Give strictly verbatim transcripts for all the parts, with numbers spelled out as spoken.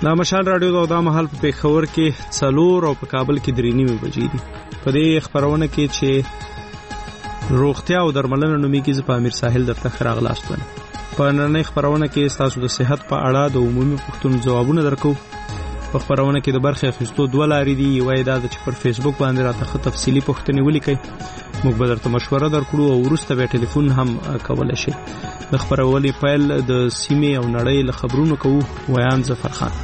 دا مشال رادیو دا مهال په پیښور کې څلور او په کابل کې درې نیمې بجې دي. په دې خبرونه کې چې روغتیا او درملنه نومېږي، زه په امیر ساحل درته ښه راغلاست وایم. په نننۍ خبرونه کې ستاسو د صحت په اړه د عمومي پوښتنو ځوابونه درکو. په خبرونه کې د برخې اخیستو دوه لارې دي. یوه یې دا ده چې پر فیسبوک باندې راته ښه تفصیلي پوښتنې ولیکئ، موږ به درته مشوره درکړو او وروسته بیا ټلیفون هم کولی شئ. د خپرونې پیل د سیمې او نړۍ له خبرونو کوو. ویان ظفر خان.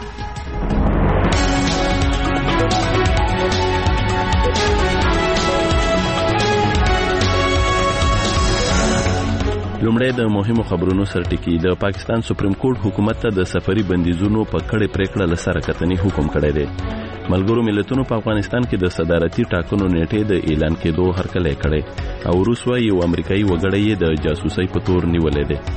لومړی د مهمو خبرونو سرټکی. د پاکستان سپریم کورټ حکومت ته د سفري بندیزونو په کړې پریکړه لسره کتنې حکم کړی دی. ملګرو ملتونو په افغانستان کې د صدارتي ټاکنو نیټې د اعلان کېدو هرکلی کړی او روس وايي یو امریکایي وګړی یې د جاسوسۍ په تور نیولی دی.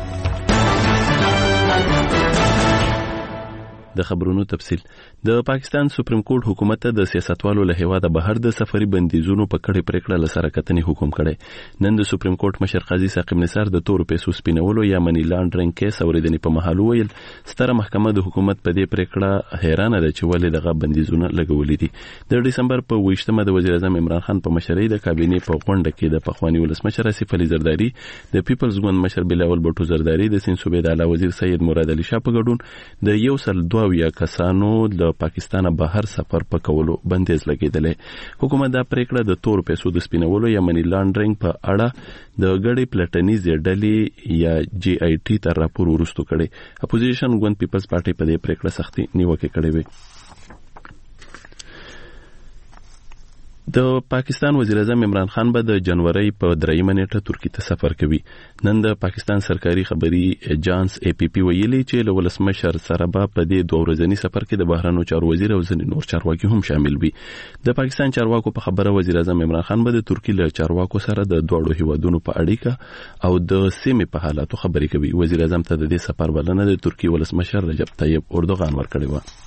د خبرونو تفصیل. د پاکستان سپریم کورټ حکومت ته د سیاستوالو له هیواده بهر د سفري بندیزونو په کړې پریکړه لسره کتنې حکم کړی. نن د سپریم کورټ مشر قاضي ثاقب نثار د تورو پیسو سپینولو یا منی لانډرینګ کیس اورېدنې په مهال ویل ستره محکمه د حکومت په دې پریکړه حیرانه ده چې ولې دغه بندیزونه لګولي دي. د ډسمبر په ویشتمه د وزیر اعظم عمران خان په مشرۍ د کابینې په غونډه کې د پخوانی ولسمشر اسف علي زرداری، د پیپلز ګوند مشر بلاول بټو زرداری، د سیند صوبې د اعلی وزیر سید مراد علي شاه په ګډون د یو سل دوه اویا کسانو د پاکستان بهر سفر په کولو بندیز لګیدلې. حکومت دا پریکړه د تور پیسو د سپینولو یا منی لانډرینګ په اړه د غړي پلټنیزې ډلې یا جی آی ټي تر راپور وروسته کړي. اپوزیشن ګوند پیپلز پارټي په دې پریکړه سختي نیوکه کړې وي. د پاکستان وزیر اعظم عمران خان به د جنوري په دریمه نیټه ترکیه ته سفر کوي. نن د پاکستان سرکاري خبري ایجانس ای پی پی ویلي چې له ولسمشر سره به په دې دوه ورځني سفر کې د بهرنیو چارو وزیر او ځینې نور چارواکي هم شامل وي. د پاکستان چارواکو په خبره وزیر اعظم عمران خان به د ترکیه له چارواکو سره د دوړو هیوادونو په اړیکه او د سیمې په حالاتو خبرې کوي. وزیر اعظم ته د دې سفر بلنه د ترکیه ولسمشر رجب طیب اردوغان ورکړې و.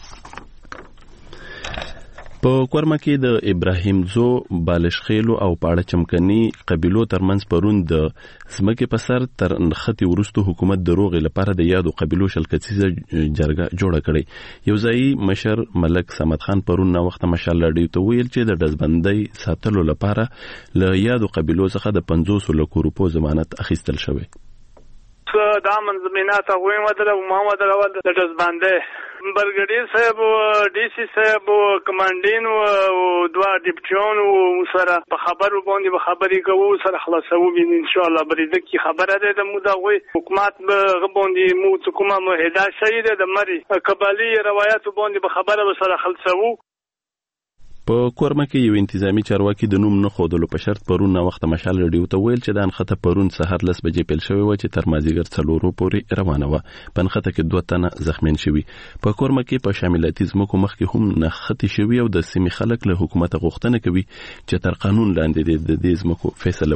په کورما کې د ابراهیم زو، بالشخیلو او پاړه چمکني قبیلو ترمنځ پرون د ځمکې په سر تر نښتې وروسته حکومت د روغې لپاره د یادو قبیلو شلکڅیزه جرګه جوړه کړې. یو ځایي مشر ملک صمد خان پرون نا وخت مشال لړۍ ته ویل چې د ډزبندۍ ساتلو لپاره له یادو قبیلو څخه د پنځوس لکو روپو ضمانت اخیستل شوی. دا منظمینات هغوی مدره و ما مدره ول د ډزبندۍ برګډیر صاحب او ډي سي صاحب او کمانډین او دوا ډیپټیون او سره په خبرو باندې به خبرې کوو سره خلاصو بین ان شاء الله بریده کی خبره ده د مودا وي حکومت به باندې مو حکومت مهدا شهید د مری قبالي روایت باندې به خبره سره خلاصو. په کورما کې یو انتظامی چارواکي د نوم نه خودلو په شرط پرون نا وخت مشال لډیو ته ویل چې د انخته پرون سحر لس بجې پیل شوی و چې تر مازیګر څلورو پورې روانه و. په انخته کې دوه تنه زخمیان شوي. په کورما کې په شاملاتي ځمکو مخکې هم نښتې شوي او د سیمې خلک له حکومت غوښتنه کوي چې تر قانون لاندې د دې ځمکو فیصله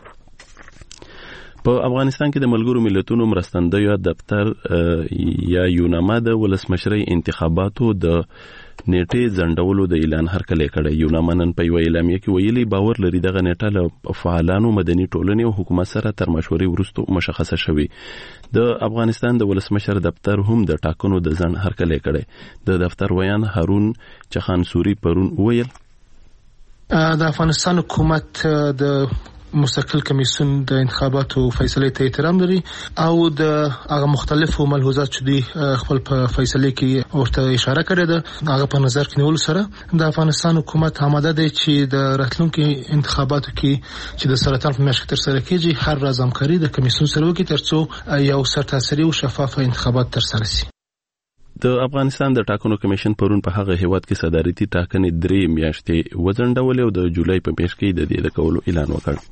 وکړي. په افغانستان کې د ملګرو ملتونو مرستندوی دفتر یا یوناما د ولسمشرۍ انتخاباتو د نیټه ځندولو د اعلان هرکلی کړی. یوناما نن په یو اعلامیه کې ویلي باور لري دغه نیټه له فعالانو مدني ټولنې او حکومت سره تر مشورې وروسته مشخصه شوې. د افغانستان د ولسمشر دفتر هم د ټاکنو د ځند هرکلی کړی. د دفتر ویان هارون چخانسوري پرون ویل د افغانستان حکومت د مستقل کمیسیون د انتخاباتو فیصله ته احترام لري او د هغه مختلفو ملحوظات چې دی خپل په فیصله کې ورته اشاره کړې ده هغه په نظر کې نیول سره د افغانستان حکومت آماده دی چې د راتلونکو انتخاباتو کې چې د سرطان په میاشت کې تر سره کیږي هر راز همکاري د کمیسیون سره وکړي ترڅو یو سرتاسري او شفاف انتخابات تر سره شي. د افغانستان د ټاکنو کمیشن پرون په هغه هیواد کې صدارتي ټاکنې درې میاشتې وځنډولې او د جولای په میاشت کې د دې د کولو اعلان وکړ.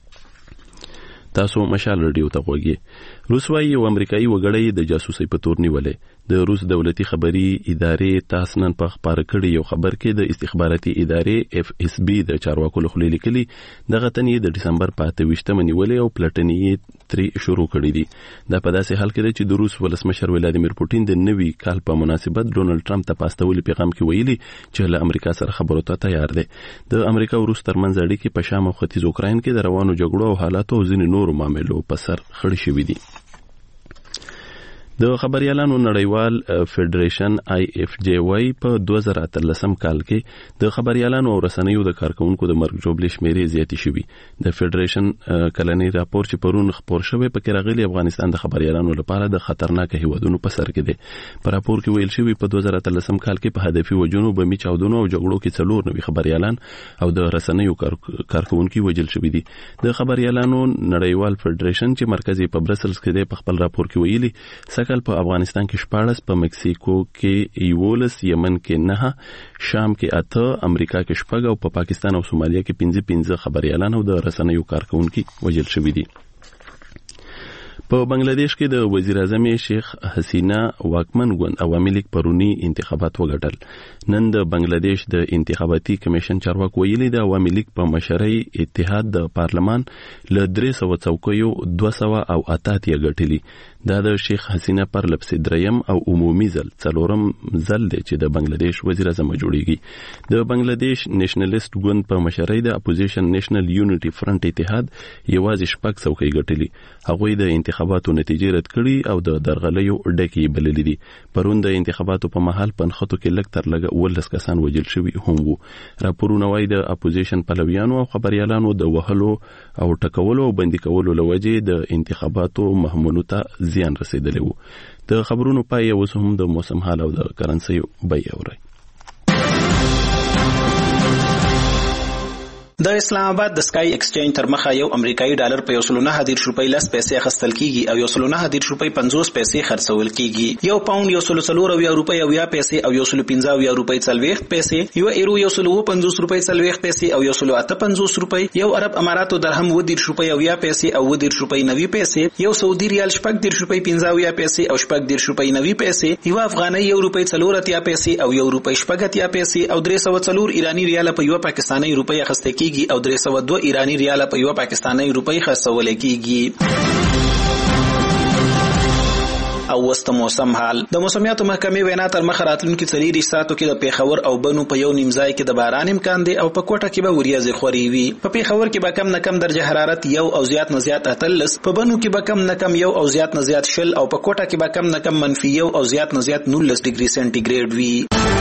تاسو مشال رډیو ته غوږی. روس وايي یو امریکایي وګړی د جاسوسۍ په تور نیولې. د روس دولتي خبري ادارې تاسو نن په خبر کړي یو خبر کې د استخباراتي ادارې اف اس بي د چارواکو له خوا لیکلي دغه تنې د دسمبر په اته ویشتمه نیولې او پلټنې ترې شروع کړې دي. دا په داسې حال کې چې د روس ولسمشر ولادیمیر پوتین د نوي کال په مناسبت ډونالد ټرمپ ته پاستولي پیغام کې ویلي چې له امریکا سره خبرو ته تیار دی. د امریکا او روس ترمنځ اړیکې په شام او ختیځ اوکراین کې د روانو جګړو او حالاتو او ځینې نورو معاملو په سر خړې شوې دي. د خبريالانو نړیوال فدریشن آی اف جی واي په دوه زره اتلسم کال کې د خبريالانو او رسنیو د کارکونکو د مرګ جوړې شمیرې زیاتې شوې. د فدریشن کلنی راپور چې پرون خبر شوی په کې راغلي افغانستان د خبريالانو لپاره د خطرناک هیوادونو په سر کې دی. په راپور کې ویل شوی په دوه زره اتلسم کال کې په هدفي وجونو بمي چاودنو او جګړو کې څلور نوي خبريالان او د رسنیو کارکونکو وجل شوی دي. د خبريالانو نړیوال فدریشن چې مرکزي په برسلز کې دی په خپل راپور کې ویلي سکل په افغانستان کې شپاړس، په مکسیکو کې یولس، یمن کې نه، شام کې اته، امریکا کې شپږ او په پاکستان او سومالیا کې پنځه پنځه خبريالان او د رسنیو کارکونکو وژل شوي دي. په بنگلاديش کې د وزیر اعظم شیخ حسینه واکمن ګوند عوامي لیگ پرونی انتخابات وګټل. نن د بنگلاديش د انتخاباتي کمیشن چارواکو ویلي د عوامي لیگ په مشرۍ اتحاد د پارلمان له درې سوه څوکیو دوه سوه او اته اتیا ګټلي. دا د شیخ حسینه پر لپسې دریم او عمومي ځل څلورم ځل دی چې د بنگلاديش وزیر اعظم جوړیږي. د بنگلاديش نېشنلیست ګوند په مشرۍ د اپوزیشن نېشنل یونټي فرنٹ اتحاد یوازې شپږ څوکۍ ګټلي. هغوی د انتخاباتو نتیجې رد کړي او د درغلیو ډکې بللې دي. پرون د انتخاباتو په مهال پنخته کې لږ تر لږه ولس کسان وژل شوي هم وو. راپورونه وايي د اپوزیشن پلویانو او خبريالانو د وهلو او ټکولو او بندي کولو لوجې د انتخاباتو مهمونو ته زیان رسیدلی وو. د خبرونو پای اوس هم د موسم حال او د کرنسي بیه اوري. د اسلام آباد د سکای ایکسچینج تر مخه یو امریکایي ډالر په یو سل نه دېرش روپۍ لس پیسې اخیستل کیږي او یو سل نه دېرش روپۍ پنځوس پیسې خرڅول کیږي. یو پاوند یو سل څلور اویا روپۍ اویا پیسې او یو سل پنځه اویا روپۍ څلوېښت پیسې، یو ایرو یو سل اووه پنځوس روپۍ څلوېښت پیسې او یو سل اته پنځوس روپۍ، یو عرب اماراتو درهم اووه دېرش روپۍ اویا پیسې او اووه دېرش روپۍ نوي پیسې، یو سعودي ریال شپږ دېرش روپۍ پنځه اویا پیسې او شپږ دېرش روپۍ نوي پیسې، یو افغانۍ یو روپۍ څلور اتیا پیسې او یو روپۍ شپږ اتیا پیسې او درې سوه څلور ایراني ریال په یو پاکستاني روپۍ اخیستل کیږي او درې سوه دو ایرانی ریال په یو پاکستاني روپۍ خرڅول کیږي. او وست موسم حال. د موسمیاتو محکمې وینا تر مخه راتلونکي څلور ساعتو کې د پیښور او بنو په یو نیم ځای کې د باران امکان دی او په کوټه کې به وریځې خوري وي. په پیښور کې به کم نه کم درجه حرارت یو او زیات نه زیات اتلس، په بنو کې به کم نه کم یو او زیات نه زیات شل او په کوټه کې به کم نه کم منفي یو او زیات نه زیات نولس ډیګري سنټیګریډ وي.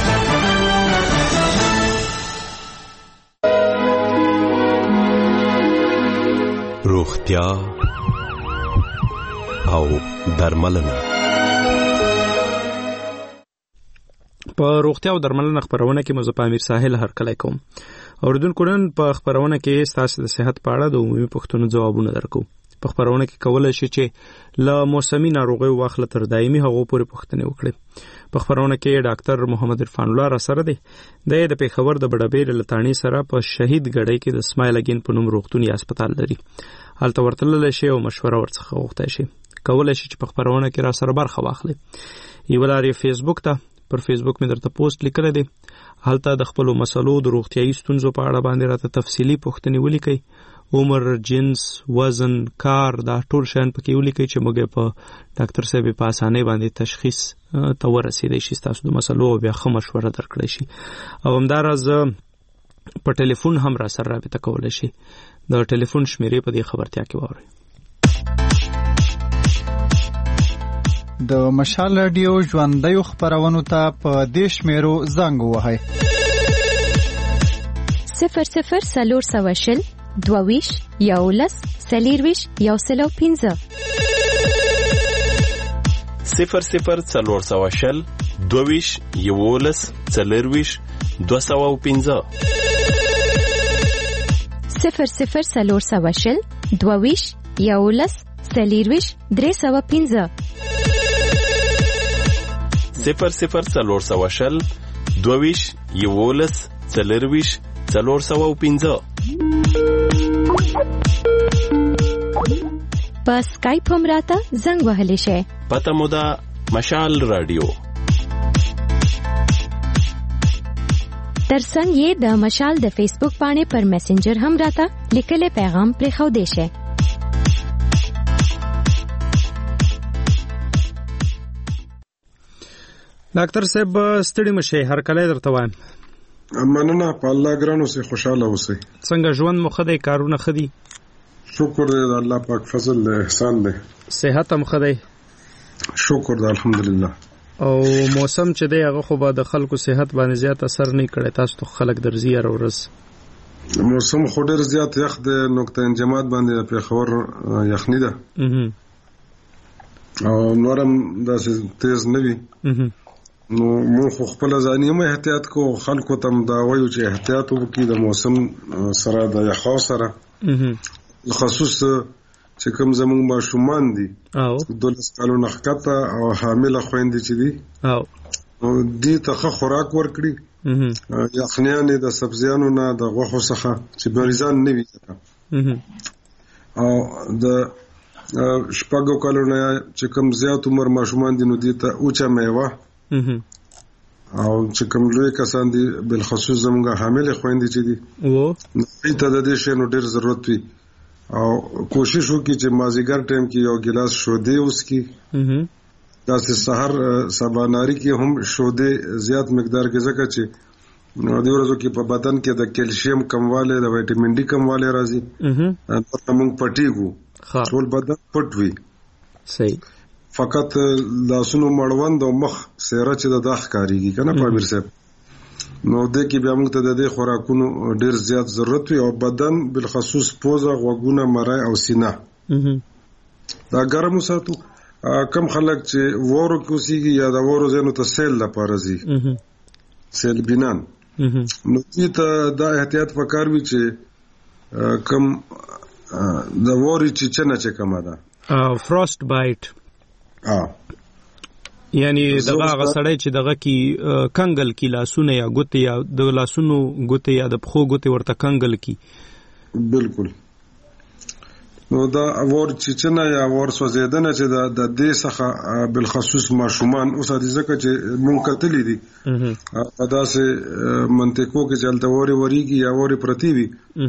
روغتیا او درملنه. په روغتیا او درملنه خبرونه کې مزه امیر ساحل هرکلی کوم. اوردونکو نن په خبرونه کې ستاسو د صحت په اړه د عمومي پوښتنو ځوابونه درکو. په خبرونه کې کولای شي چې له موسمي ناروغیو واخله تر دایمي هغو پورې پوښتنې وکړي. په خبرونه کې ډاکټر محمد عرفان الله را سره دی. د د پیښور د بډابیر لتانی سره په شهید ګړی کې د اسماعیل اگین په نوم روغتوني هسپتال لري. هلته ورتللی شي او مشوره ورڅخه غوښتی شي. کولای شي چې په خبرونه کې را سره برخه واخلي. یوه لار یې فیسبوک ته، پر فیسبوک مې درته پوسټ لیکلی دی. هلته د خپلو مسلو د روغتیایي ستونزو په اړه باندې راته تفصیلي پوښتنې ولیکئ. عمر، جنس، وزن، کار، دا ټول شیان پکې ولیکئ چې موږ په ډاکټر صاحب په اسانۍ باندې تشخیص ته ورسېدی شي، ستاسو د مسلو او بیا ښه مشوره درکړی شي. او همداراز په ټلیفون هم را سره رابطه کولی شي. د ټلیفون شمیرې په دې خبرتیا کې واورئ. د مشال رادیو ژوندیو خبرونو ته په دې شمیرو زنګ ووهئ: صفر صفر څلور سوه شل دوه ویشت یولس څلېرویشت یو سل او پنځه، صفر صفر څلور سوه شل دوه ویشت یولس څلېرویشت دوه سوه او پنځه، صفر صفر څلور سوه شل دوه ویشت یولس څلېرویشت درې سوه پنځه، صفر صفر څلور سوه شل دوه ویشت یولس څلېرویشت څلور سوه او پنځه. په سکایپ هم راته زنګ وهلی شئ. پته مو ده مشال رادیو. ترڅنګ یې د مشال د فیسبوک پاڼې پر میسنجر هم راته لیکلی پیغام پرېښودی شئ. ډاکټر صاحب ستړي مشئ، هرکلی درته وایم. مننه، په الله ګران اوسئ، خوشحاله اوسئ. څنګه ژوند مو ښه دی؟ کارونه ښه دي؟ شکر دی، د الله پاک فضل دی، احسان دی. صحت هم ښه دی؟ شکر د الحمدلله. او موسم چې دی هغه خو به د خلکو صحت باندې زیات اثر نه کړي، تاسو ته خلک درځي هر ورځ؟ موسم خو ډېر زیات یخ دی، نقطه انجماد باندې پیښور یخني ده او نورم داسې تیز نه وي. نو مو خو خپل ځاني هم احتیاط کو، خلکو ته دا وایو چې احتیاط وکړي د موسم سره د یخاو سره، خصوص چې کوم زموږ ماشومان دي او دولس کالو نه ښکته او حامله خويندې چې دي او دې ته خوراک ورکړي، یخنیانې د سبزیانو نه د غوښو څخه چې مریضان نه وي، او د شپږو کالو نه چې کوم زیات عمر ماشومان دي نو دې ته اوچه میوه او چې کوم لوی کسان دي بالخصوص زموږ حامله خويندې چې دي او دې ته د دې شی نو ډېر ضرورت وي او کوشش وکړي چې مازیګر ټایم کې یو ګلاس شودې وسکي، داسې سحر سباناری کې هم شودې زیات مقدار کې، ځکه چې د ورځو کې په بدن کې د کیلشیم کمواله، د وټامین ډي کمواله راځي، نو موږ پټیږو، ټول بدن پټ وي. صحیح. فقط لاسونو مړوند او مخ سیره چې د داخ کاریږي کنه پامیر صاحب، نو د کې بیا موږ ته د دې خوراکونو ډیر زیات ضرورت وي، او بدن بالخصوص پوزه، غوږونه، مرای او سینه دا ګرم وساتو. کم خلک چې وورو کې اوسېږي یا د وورو ځینو ته سیل لپاره ځي، سیل بینان، نو دې ته دا احتیاط پکار وي چې کم د ووري چیچنه چې کومه ده فروست بایټ، یعنی دغه هغه سړی چې دغه کې کنګل کې لاسونه یا ګوتې یا د لاسونو ګوتې یا د پښو ګوتې ورته کنګل کې. بالکل. نو دا اور چیچنه یا اور سوځیدنه چې د دې څخه بالخصوص ماشومان اوس د ځکه چې مونږ کتلې دي په داسې منطقو کې چې الته اوري وریږي یا اوري پرتی وي،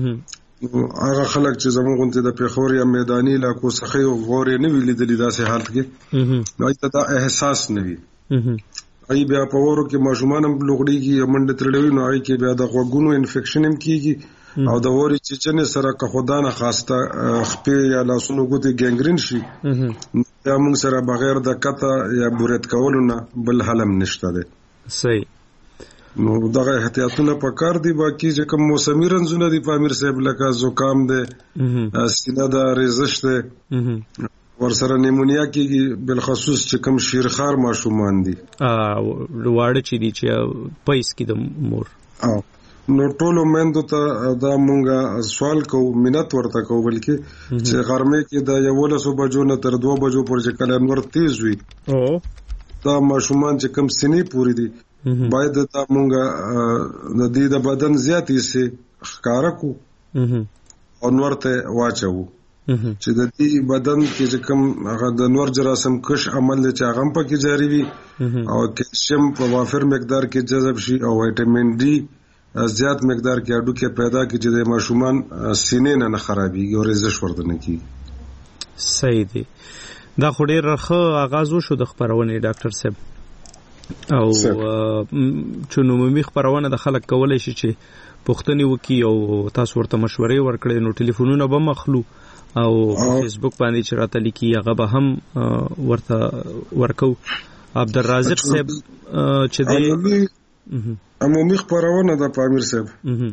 هغه خلک چې زموږ غونډه د پیښور یا میداني علاقو څخه غوري نه ویلي د داسې حالت کې، نو ایت دا احساس نه وي. ای بیا په ورو کې ماشومان هم لوغړيږي، منډه ترلوي، نو ای کې بیا د غوګونو انفیکشن هم کیږي، او د ووري چیچنې سره که خدانه خاصه خپې یا لاسونو ګوتې ګنګرین شي، یا موږ سره بغیر د کته یا بورت کولو نه بل حلم نشته ده. صحیح. نو دغه احتیاطونه پکار دي. باقي چې کوم موسمي رنځونه دي پامیر صاحب لکه زکام ده، سینه ده، ریزش ده، ورسره نیمونیا کېږي، بالخصوص چې کوم شیرخوار ماشومان دي واړه چې دي چې پیس کې د مور، نو ټولو میندو ته دا مونږه سوال کوو، منت ورته کوو، بلکې چې غرمه کې د یولسو بجو نه تر دوه بجو پورې چې کله انور تیز وي دا ماشومان چې کوم سنې پوری دي باید دا مونږه د دې د بدن زیاتې سي ښکارا کو او نور ته واچو چې د دې بدن کې چې کوم هغه د نور جراثیم کش عمل چې هغه په کې جاری وي او کیلشیم په وافر مقدار کې جذب شي او وټامین ډي زیات مقدار کې اډو کې پیدا کې چې د ماشومان سینې نه خرابېږي او ریزش ورته نه کیږي. صحیح دی. دا خو ډېر ښه آغاز وشو د خبرونې ډاکټر صاحب، او چې عمومي خبرونه د خلک کولای شي چې پوښتنې وکړي او تاسو ورته مشورې ورکړئ، نو ټلیفونونه به مخلو او فیسبوک باندې چې راته لیکي هغه به هم ورته ورکو. عبدالرازق صاحب چې دی عمومي خبرونه د پامیر صاحب،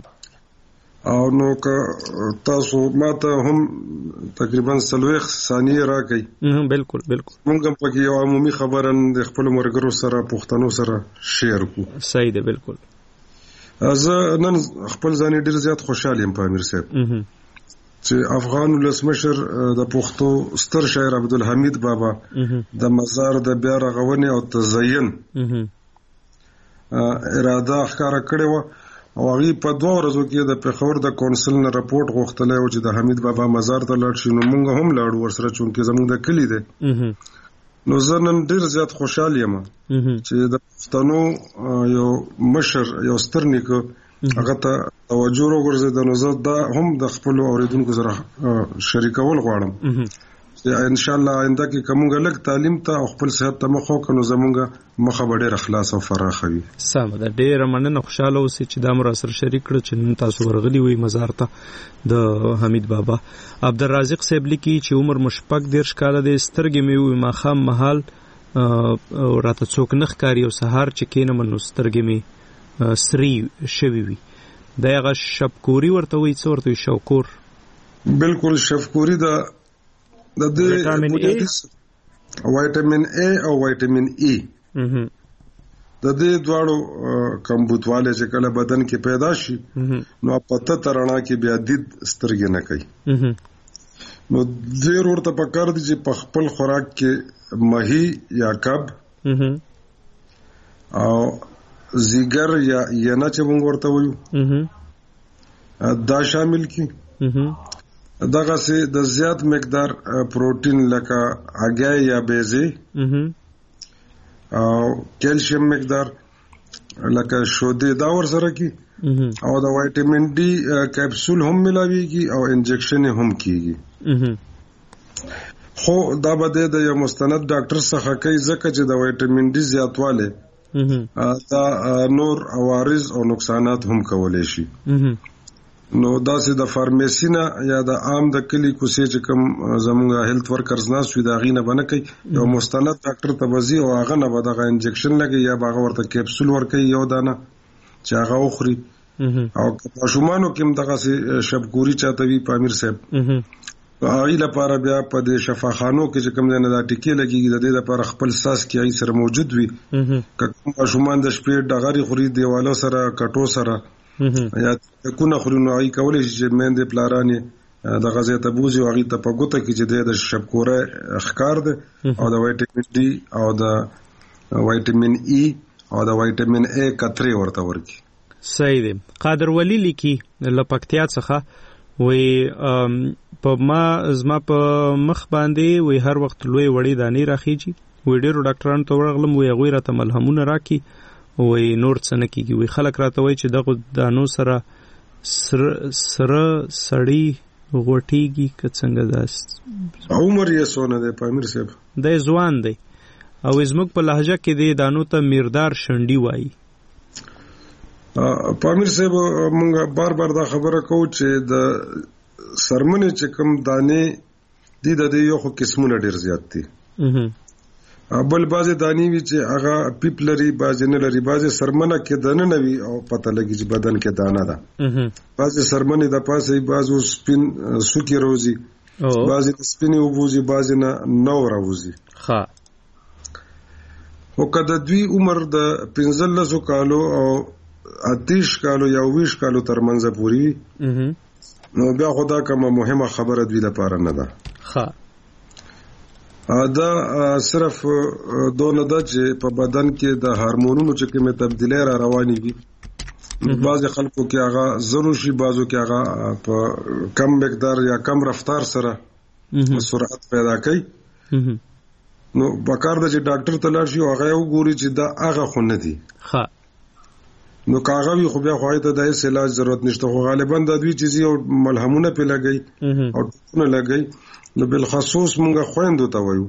او نو که تاسو ماته هم تقریبا سلويخ ثانیه راکړئ. بالکل بالکل. موږ هم پکې یو عمومي خبره د خپل مرګرو سره پښتنو سره شیر کو. صحیح دی. بالکل. زه نن خپل ځان ډیر زیات خوشاله یم پامیر صاحب چې افغان ولسمشر د پښتو ستر شاعر عبدالحمید بابا د مزار د بیا رغونې او تزیین اراده ښکارا کړې و، او هغه په دوه ورځو کې د پیښور د کونسل نه راپورټ غوښتلی و چې د حمید بابا مزار ته لاړ شي. نو موږ هم لاړو ورسره، چونکې زموږ د کلی دی. نو زه نن ډېر زیات خوشحال یم چې د پښتنو یو مشر، یو ستر نیکه هغه ته توجه وګرځېد. نو زه دا هم د خپلو اوریدونکو سره شریکول غواړم چې ان شاء الله آینده کې کومه لږ تعلیم ته او خپل صحت ته مخ وکړو، زمونږ مخه به ډېر اخلاص او فراخ وي. سم ده. ډېر مننه، خوشاله اوسئ چې دا مر سره شریک کړ چې نن تاسو ورغلي وي مزار ته د حمید بابا. عبدالرازق صاحب لیکي چې عمر مشپک ډېر ښکاله دی، سترګې مې وي ماښام مهال راته څوک نه ښکاري او سهار چې کینم نو سترګې مې سری شوي وي دا هغه شبکوري ورته وایي څه ورته وایي شوکور بالکل شفکوري د د ویټامین ای ویټامین ای او ویټامین ای د دې دواړو کمبوتواله چې کله بدن کې پیدا شي نو پته ترانه کې بیا دید سترګې نه کوي نو ډیر ورته پکار دي چې په خپل خوراک کې ماهی یا کب او زیګر یا ینه چې موږ ورته وایو دا شامل کی دغه سه د زیات مقدار پروتین لکه هګۍ یا بیزه او کیلشیم مقدار لکه شوده دا ور سره کی او د ویټامین ډي کیپسول هم ملاويږي او انجکشن هم کیږي خو دا بده د یو مستند ډاکټر څخه کوي ځکه چې د ویټامین ډي زیاتواله دا نور عوارض او نقصانات هم کولای شي نو دا سه د فارمیسینا یا د عام د کلی کوسي چې کوم زموږ هیلث ورکرز نه سوي دا غینه بنه کوي یو مستند ډاکټر ته وزي او هغه نه به دغه انجکشن لګي یا هغه ورته کیپسول ورکي یو دانه چې هغه اخري او په شومانو کې دغه سه شبګوري چاته وی پامیر صاحب هغه لپاره بیا په د شفاخانو کې چې کوم نه دا ټکی لګيږي د دې لپاره خپل ساس کې ای سره موجود وي کوم شومان د شپې ډغري خوري دیوالو سره کټو سره یا کونه خورونو ای کولای شي چې مند پلارانه د غزه تبوزي او غي ته په ګوته کې چې د شبکوره اخکار ده او د ویټامین ډي او د ویټامین ای او د ویټامین ای کتري ورته ورکی صحیح دی قادر ولی لیکي لپکتیا څخه وی په ما زما په مخ باندې وی هر وخت لوی وړي دانی راخیږي وی ډیرو ډاکټرانو ته ورغلم وی غوی راته ملهمونه راکی وی نور څه نه کیږي وی خلک راته وای چې دغه دانو سره سره سره سړی غوټیږي که څنګه داس عمر یې سونه دی پامیر صاحب د ځوان دی او زموږ په لهجه کې دی دانو ته میردار شنډي وایي پامیر صاحب مونږ بار بار دا خبره کوو چې د سرمنې چې کوم دانې دي د یو خو قسمونه ډیر زیات دي بل بازه دانی وی چې هغه پیپلری بازه نه لري بازه سرمنه کې دانه نه وی او پته لګي چې بدن کې دانه ده بازه سرمنه د پاسه بازو سپین سوکی روزي بازه سپینې وبوزي بازه نه نو راوزي ها او کله دوی عمر د پنځلسو کالو او اتیش کالو یا ویش کالو ترمنځ پوری نو بیا خدا کومه مهمه خبره دوی لپاره نه ده ها دا صرف دونه ده چې په بدن کې د هورمونونو چې کومه تبدیلی را رواني وي بعض خلکو کې هغه ضروري شي بعضو کې هغه په کم مقدار یا کم رفتار سره سرعت پیدا کوي نو بکار د چې ډاکټر ته لاړ شي هغه وګوري چې دا هغه خو نه دي ها نو کاغوي خو بیا خو ته د علاج ضرورت نشته خو غالبا د دوی چیزي او ملهمونه په لګي او ټونه لګي نو بل خصوص مونږه خويندو ته وایو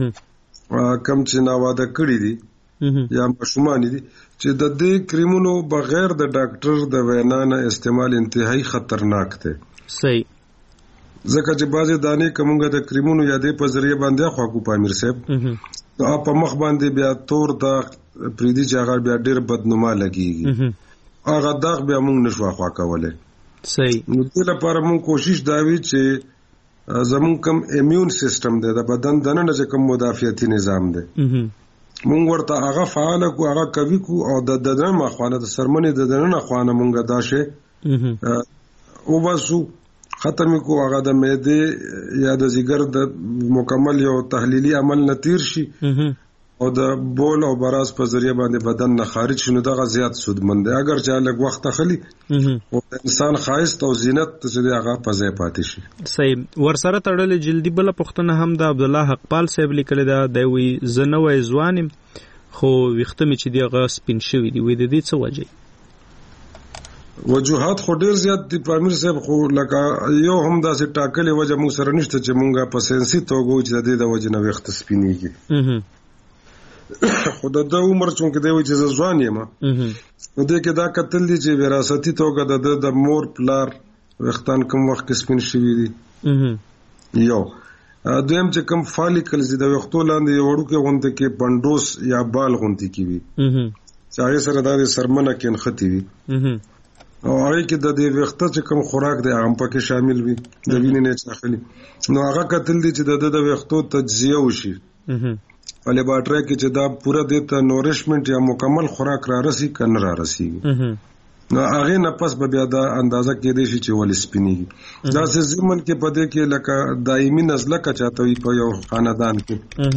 کم چې نا واده کړی دي یا مشومان دي چې د دې کریمونو بغیر د ډاکټر د وینا نه استعمال انتهایی خطرناک دی صحیح ځکه چې بعضی دانې کومګه د کریمونو یادې په ذریعہ باندې خو کو پامیر صاحب نو په مخ باندې بیا تور دا پریدي چې هغه بیا ډیر بدنما لګيږي هغه داغ بیا مونږ نشو خوا کولای صحیح نو دې لپاره مونږ کوشش دا وی چې زمون کم ایمیون سیستم دی د بدن دنه چې کوم مدافعتي نظام دی مونږ ورته هغه فعال کو هغه کوي کو او د دنه مخانه د سرمنې د دنه خوانه مونږه داشه او باسو ختم کو هغه د معده یا د جگر د مکمل یو تحلیلی عمل نتیر شي او د بول او براز په ذریعہ باندې بدن نه خارج شنو دغه زیات سودمند دی اگر چې لږ وخت خلی او انسان خاص او زینت چې هغه په ځای پاتې شي صحیح ورسره تړل جلدی بل پښتنه هم د عبد الله حقپال صاحب لیکل دا د وی زنوې ځوانم خو وختم چې دیغه سپین شوی دی وې د دې څه وجه وجوهات خو ډیر زیات دي پامیر صاحب خو لکه یو هم داسې ټاکلې وجه مو سره نشته چې مونږه په سنسي توګه چې د دې د وجه نه وخت سپینیږي خود د عمر چون کې دی چې ځوان یم نو دې کې دا کتل دي چې وراثتي توګه د د مور پلار وختان کوم وخت کې سپین شوی دي یو دویم چې کوم فالیکلز د وختو لاندې یو وړوکی غونډه کې پندوس یا بال غونډه کې وي چې هغه سره د سرمنه کې نختی وي او هغه کې د دې وخت چې کوم خوراک دی هغه پکې شامل وي د وینې نه چاخلي نو هغه کتل دي چې د د وختو تجزیه وشي په لیبارټری کې چې دا پوره د نورشمنت یا مکمل خوراک را رسي کنه را رسي نو هغه نه پس به بیا دا اندازه کې دي چې ول سپینیږي دا چې زمون کې پدې کې لکه دایمي نزله کا چاته وي په یو خاندان کې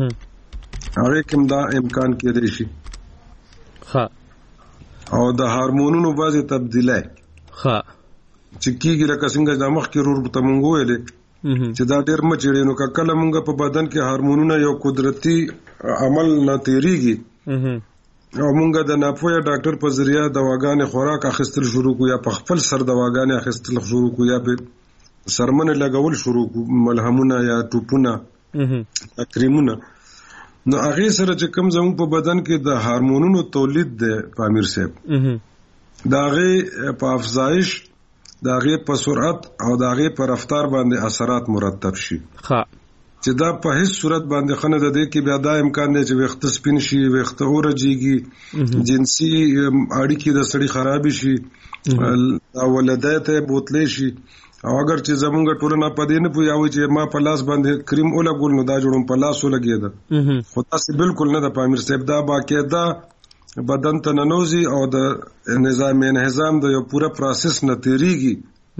هغه کوم دا امکان کې دي شي ها او د هورمونونو بازي تبدیلای ها چې کیږي لکه څنګه د مخ کې رور ته مونږ ویلې چې دا ډېر مچړي نو کله مونږ په بدن کې هورمونونه یو قدرتي عمل نه تیریږي او مونږ د ناپوهه ډاکټر په ذریعہ دواګانې خوراک اخیستل شروع کو یا په خپل سر دواګانې اخیستل شروع کو یا په سرمنه لګول شروع کو ملهمونه یا ټوپونه کریمونه نو هغه سره چې کوم زموږ په بدن کې د هورمونونو تولید دی پامیر صاحب دا هغه په افزایش دا هغه په سرعت او دا هغه په رفتار باندې اثرات مرتب شي ها چې دا په هیڅ صورت باندې خنه د دې کې بیا دا امکان دی چې وخت سپین شي وخت اورجيږي جنسي اړیکې د سړي خراب شي او ولادت بوتلې شي او اگر چې زمونږ ټولنه پدې نه پوي چې ما په لاس باندې کریم اوله ګول نو دا جوړم په لاس ولګیدا خو تاسو بالکل نه د پامیر صاحب دا باقاعده بدن ته ننوزي او د نظام انهضام د یو پوره پروسس نه تیریږي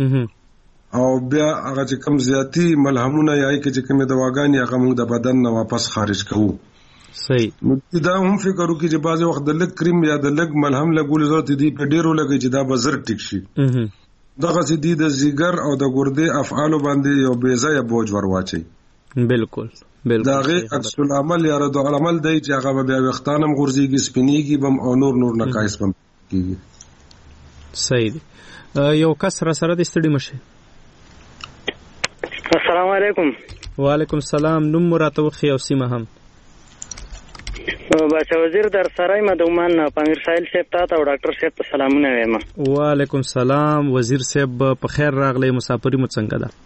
او بیا هغه چې کم زیاتی ملهمونه یای کې چې کومه دواګانې هغه موږ د بدن نه واپس خارج کوو صحیح نو دا هم فکر وکړي چې بعض وخت د لګ کریم یا د لګ ملهم لګول ضرورت دي په ډیرو لګي چې دا بزر ټیک شي دغه چې د زیګر او د ګردې افعال باندې یو بیزای بوج ورواچي بالکل بالکل دا غي عکس العمل یا رد العمل دی چې هغه بیا وختانم غورځيږي سپینیږي بم او نور نور نقایص بم کیږي صحیح یو کس را سره د ستړي مشه السلام علیکم وعلیکم السلام نوم مراته وخی او سیمه هم بچا وزیر در سرای مدومان پامیر سایل صاحب ته او ډاکټر صاحب ته سلامونه وایم وعلیکم السلام وزیر صاحب په خیر راغلی مسافری مو څنګه ده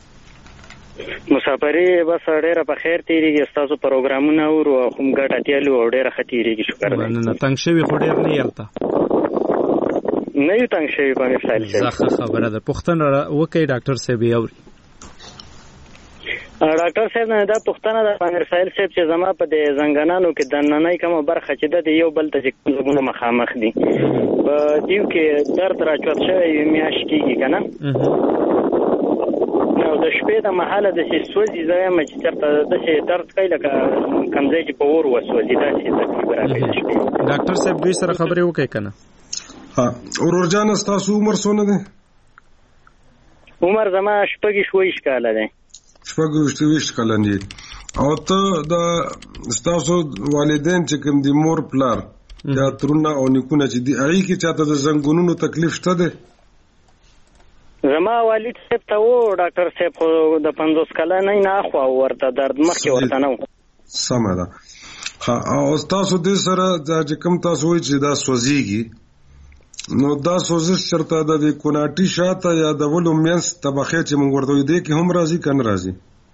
مسافری بس ډیره په خیر تیریږي تاسو پروګرامونه او هم ګټاتیالو او ډیره ختیریږي شکر نه نه تنگ شوی خو ډیر نه یالته نه یو تنگ شوی پامیر سایل صاحب زخه خبره ده پښتنه وکي ډاکټر صاحب یوري ډاکټر صاحب نه دا پښتنه د پامیر سایل صاحب چې زما په د زنګانانو کې د نننۍ کوم برخه چې د یو بل ته کومه مخامخ دي په دیو کې درد راچوت شوی میاش کیږي کنه نو د شپې د محاله د سوځي ځای مې چې ترته د شي درد کوي لکه کمزې چې په ور وسوځي دا چې تکلیف راغلی ډاکټر صاحب دوی سره خبرې وکړي کنه ها اورور جان تاسو عمر څونه ده عمر زما شپږ شوي کاله ده شپږ وشت کلن دي او ته د تاسو والدین چې کوم دي مور پلار دا ترونه او نیکونه چې دی اړي کې چاته د زنګونونو تکلیف شته ده زما والد صاحب ته و ډاکټر صاحب خو د پنځوس کلن نه خو ورته درد مخکې ورته نه سمه ده او تاسو دې سره چې کوم تاسو وایي چې دا سوځيږي نو دا سوزش چرته د کوناټي شاته یا د ولو مینس طبخه چې موږ ورته دې کې هم راځي کنه راځي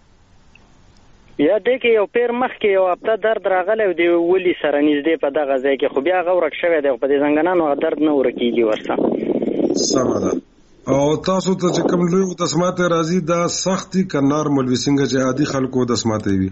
یا دې کې یو پیر مخ کې یو هفته درد راغلی دی ولي سره نږدې په دغه ځای کې خو بیا غورک شوی دی په دې زنګانانو درد نه ورکیږي ورسره سمه ده او تاسو ته چې کوم لوی تسماته راځي دا سختي ک نارمل وسنګ چې عادي خلکو تسماته وي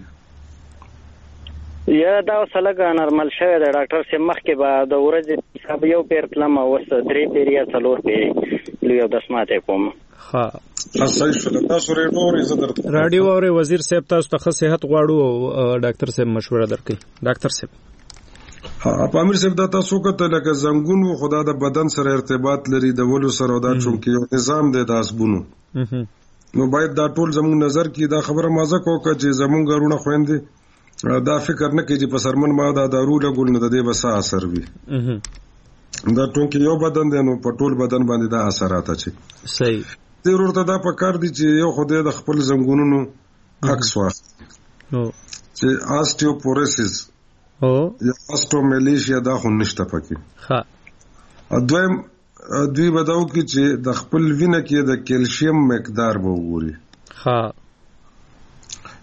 یا دا وسلګه نارمل شوی دی ډاکټر صاحب مخکې به د ورځې حساب یو پیر تلم او وس درې پیریا څلور پیری لوی تسماته کوم ها صحیح شو تاسو ریډیو ورې درته رادیو اوري وزیر صاحب تاسو ته صحت غواړو ډاکټر صاحب مشوره درکړي ډاکټر صاحب ها پامیر صاحب دا تاسو کته لکه زنګون خدا د بدن سره ارتباط لري د ولو سره دا چونکی یو نظام دی د اسبونو نو باید دا ټول زموږ نظر کې دا خبره مازه کوکه چې زموږ غرونه خويندې دا فکر نه کوي چې په سرمن ما دا دارو لګول نه د دې بس اثر وي دا ټونکي یو بدن دی نو په ټول بدن باندې دا اثرات اچي صحیح ضرورت ده په کار دي چې یو خدای د خپل زنګونونو عکس واخلي نو چې آستیوپوروسس او یا آستوملیشیا دا خو نشته پکې ها دویم دوی بداو کې چې د خپل وینه کې د کیلشیم مقدار به وګوري ها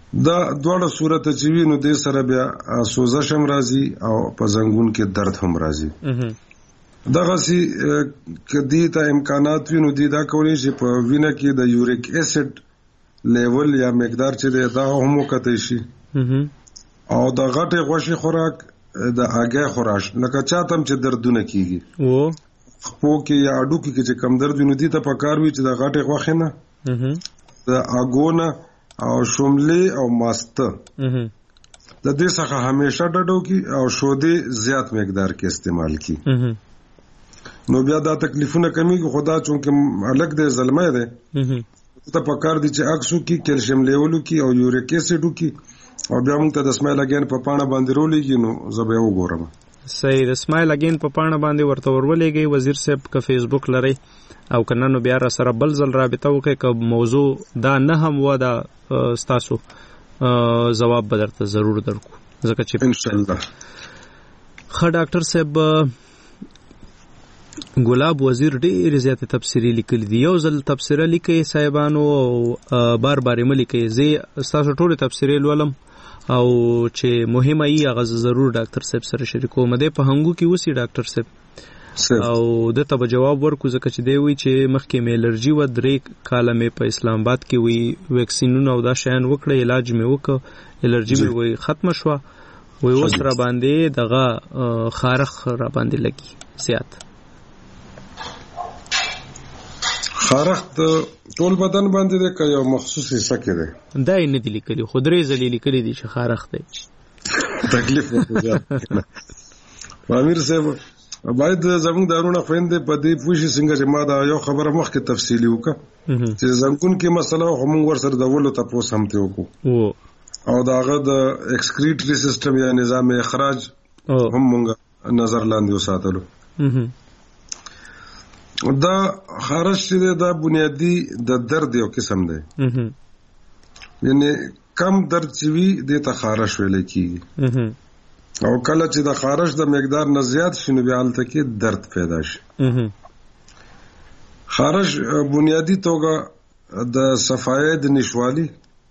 دا دواړه صورت چې وي نو د سره بیا سوزش هم راځي او په زنګون کې درد هم راځي. دغه سي کدي ته امکانات وي نو دی دا کولی شي په وینه کې د یوریک اسید لیول یا مقدار چې دا هم وکړي شي او د غټه غوښې خوراک د اگې خوراک لکه چاته چې دردونه کیږي او خپو کې یا اډو کې چې کم درد وي نو دی ته پکار وي چې د غټه غوښې نه د اګونه او شوملې او ماسته د دې څخه همیشه ډډو کې او شودې زیات مقدار کې استعمال کی. نو بیا دا تکلیفونه کمیږي خدا چونکه الګ دې زلمه ده ته پکار دي چې اکسو کې کیلشیم لیولو کې او یوریک اسیډو کې او بیا موږ ته د سمایل اگین په پاڼه باندې رولېږي نو زه به وګورم. صحیح. د سمایل اگین په پاڼه باندې ورته ورولېږي وزیر صاحب که فیسبوک لري او کنه نو بیا را سره بل ځل رابطه وکړي که موضوع دا نه هم و دا ستاسو جواب به درته ضرور درکو ځکه چې ان شاء الله. ښه ډاکټر صاحب ګلاب وزیر ډېر زیات تفسیری لیکل دي. یو ځل تفسیره لیکي صاحبانو او بار بار یې ملیکي زه تاسو ټول تفسیری لولم او چې مهمه یې هغه ضرور ډاکټر صاحب سره شریکوم. ده په هنګو کې وسی ډاکټر صاحب او د ته جواب ورکو ځکه چې دی وی چې مخکې مې الرجی و درې کاله مې په اسلام آباد کې وی ویکسینونه او دا شیان وکړه علاج مې وکړ الرجی مې وی ختم شوه وی اوس را باندې دغه خارخ را باندې لګي زیات. خارخ ټول بدن باندې دی که یو مخصوص حصہ کې دی؟ دا یې نه دي لیکلي خو درې ځلې لیکلي دي چې خارخ دی. تکلیف امیر صاحب باید زموږ دارونه خويندې په دې پوښي څنګه چې ما دا یو خبره مخکې تفصیلی وکړه چې زنګون کې مسله هم ورسره د ولو تاسو هم ته وکړو او داغه د ایکسکریټری سیستم یا نظام اخراج هم موږ نظر لاندې وساتلو. دا خارش چې دا بنیادی د درد یو قسم دی یعنی کم درد چې وي د ته خارش ویل کیږي او کله چې د خارش د مقدار نه زیات شنو بیا الته کې درد پیدا شي. خارش بنیادی توګه د صفای د نشوالي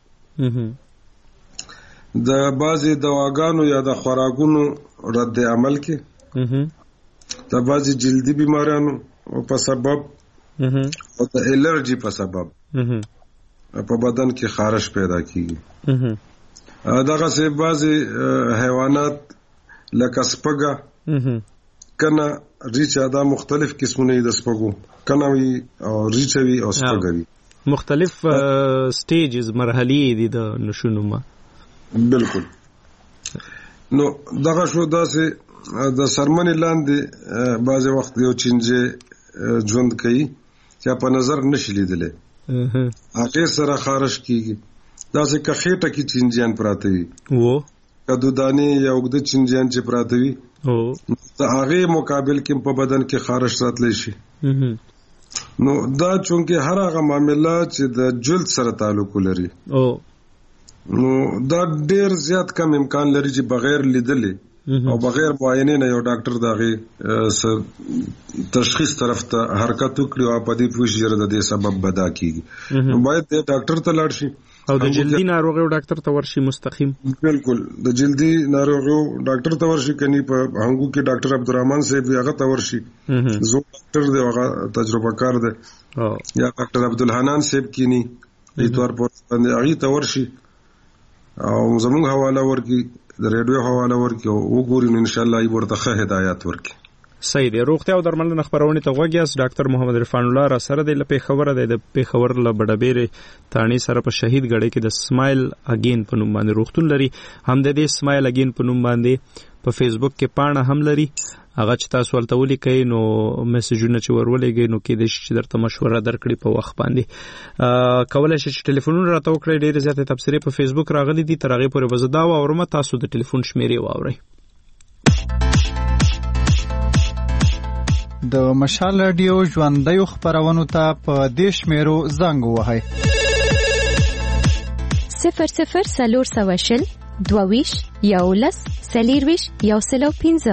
د بعضي دواګانو یا د خوراکونو رد عمل کې د بعضي جلدي بیماریانو په سبب او د الرجی په سبب په بدن کې خارش پیدا کیږي. دغه سه بعضي حیوانات لکه سپګه کنه ریچا دا مختلف قسمونه د سپګو کنه وی او ریچا وی او سپګه وی مختلف سټیجز مرحلې دي د نشونما. بالکل. نو دغه شو داسې د سرمنې لاندې بعضی وخت یو چینجه ژوند کوي چې په نظر نشي لیدلې هغه سره خارش کیږي. داسې کخېټه کې چینجیان پراته وي وو کدو دانه یا وګد چینجیان چې پراته وي او د هغه مقابل کې په بدن کې خارش راتلی شي. نو دا چونکه هر هغه معاملې چې د جلد سره تعلق لري او نو دا ډیر زیات کم امکان لري چې بغیر لیدلې او بغیر معاینې نه یو ډاکټر داغه تشخیص طرف ته حرکت وکړي او په دې پوښتنه د دې سبب بدا کیږي. نو باید ډاکټر ته لاړ شي او د جلدي ناروغیو ډاکټر ته ورشي مستقیم. بالکل د جلدي ناروغیو ډاکټر ته ورشي کني په هنګو کې ډاکټر عبدالرحمن صاحب هغه ته ورشي زو ډاکټر دی هغه تجربه کار دی یا ډاکټر عبدالحنان صاحب کینی ایتوار پر باندې هغه ته ورشي او زموږ حواله ورکی د ریډیو حواله ورکی او وګورئ ان شاء الله ورته ښه هدایت ورکی. صحیح دی. روغتیا او درملنه خبرونه ته وګیاس ډاکټر محمد عرفان الله را سره د لپاره خبره ده د پیښور له بډبېره تانی سره په شهید غړې کې د سمایل اگین په نوم باندې روغتون لري هم د دې سمایل اگین په نوم باندې په فیسبوک کې پاڼه هم لري هغه چې تاسو ولته ولیکئ نو میسجونه چې ورولېږئ نو کې د شي درته مشوره درکړي په وخت باندې کولای شئ چې ټلیفونونه راته وکړئ. ډېر زیات تبصرې په فیسبوک راغلي دي تر هغه پورې وزدا او اورمه تاسو د ټلیفون شمیرې واورئ. د مشال رادیو ژوندۍ خبرونو ته په دې شمیرو زنګ ووهئ صفر صفر څلور سوه شل دوه ویشت یولس څلېرویشت یو سل او پنځه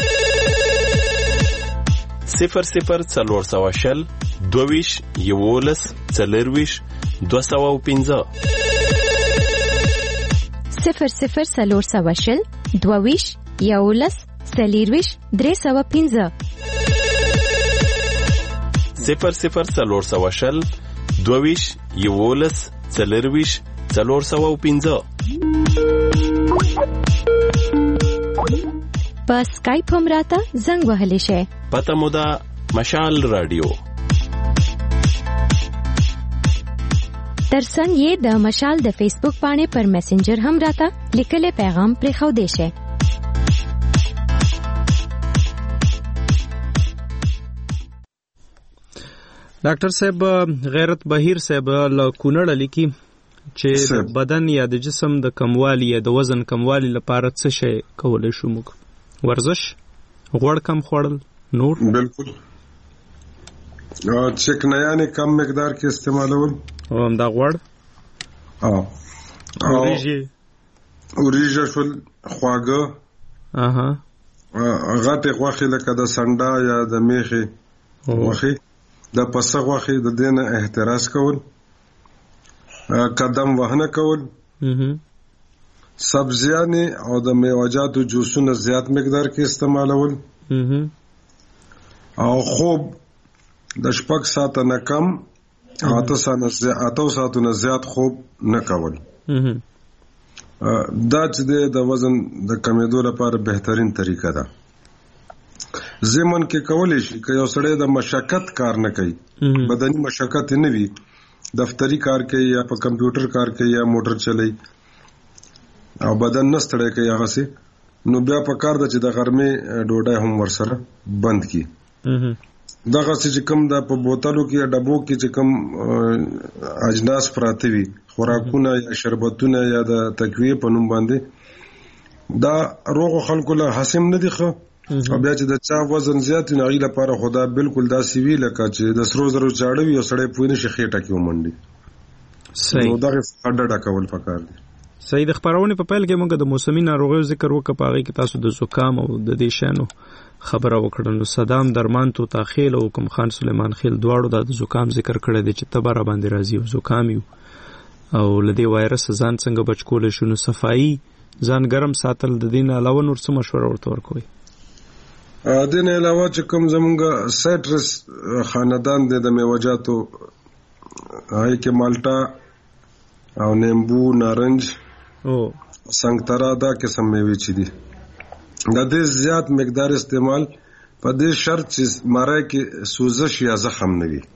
صفر صفر څلور سوه شل دوه ویشت یولس څلېرویشت دوه سوه او پنځه صفر صفر څلور سوه شل دوه ویشت یولس څلېرویشت درې سوه پنځه صفر صفر څلور سوه شل دوه ویشت یولس څلېرویشت څلور سوه پنځه. په سکایپ هم راته زنګ وهلی شئ. پته مو ده مشال رادیو. ترڅنګ یې د مشال د فیسبوک پاڼې پر میسنجر هم راته لیکلی پیغام پرېښودی شئ. ډاکټر صاحب غیرت بهیر صاحب له کونړ لیکي چې بدن یا د جسم د کموالي یا د وزن کموالي لپاره څه شی کولی شو موږ؟ ورزش، غوړ کم خوړل، نور؟ بالکل چکنیانې کم مقدار کې استعمالول او هم دا غوړ او وریجې وریجې شول خواږه اها غټې غوښې لکه د سنډا یا د میخې غوښې د پسه غوښې د دې نه احتراز کول، قدم وهنه کول، سبزیانې او د میوه‌جاتو جوسونه زیات مقدار کې استعمالول او خوب د شپږ ساعته نه کم اته ساعته نه زیات خوب نه کول. دا چې د وزن د کمېدو لپاره بهترین طریقه ده. زمون کې کولای شي که یو سړی د مشقت کار نه کوي، بدني مشقت نه وي، دفتری کار کوي یا په کمپیوټر کار کوي یا موټر چلای او بدن نه ستړی کوي هغه سي، نو بیا په کار د چې د غرمې ډوډۍ هم ورسره بند کی. دغه چې کوم د په بوتلو کې یا ډبو کې چې کوم اجناس پراته وي، خوراکونه یا شربتونه یا د تقویه په نوم باندې، دا روغ خلکو له حاسم نه دي خو او بیا چې د چا وزن زیات نه غي لپاره خدا بالکل دا سی وی لکه چې د سرو زرو چاړوي او سړی پوینه شي خېټه کې ومنډي. صحیح. نو دا اډډه کول پکار دي. صحیح. د خبرونه په پیل کې موږ د موسمي ناروغیو ذکر وکړ، په هغه کې تاسو د زکام او د دې شانو خبره وکړه. نو صدام درمان تو تاخیل او حکم خان سلیمان خیل دواړو د زکام ذکر کړی دی چې تبره باندې راځي او زکام یو او لدی وایرس ځان څنګه بچ کول شو. نو صفائی ځان ګرم ساتل د دین علاوه نور څه مشوره ورته ورکوي؟ دین علاوه چې کوم زمونږ سایټرس خاندان دی د میوه‌جاتو، هغه کې مالټا او نیمبو، نارنج او سنگترا دا قسم میوې چې دي د دې زیات مقدار استعمال په دې شرط چې ماره کې سوزش یا زخم نه وي.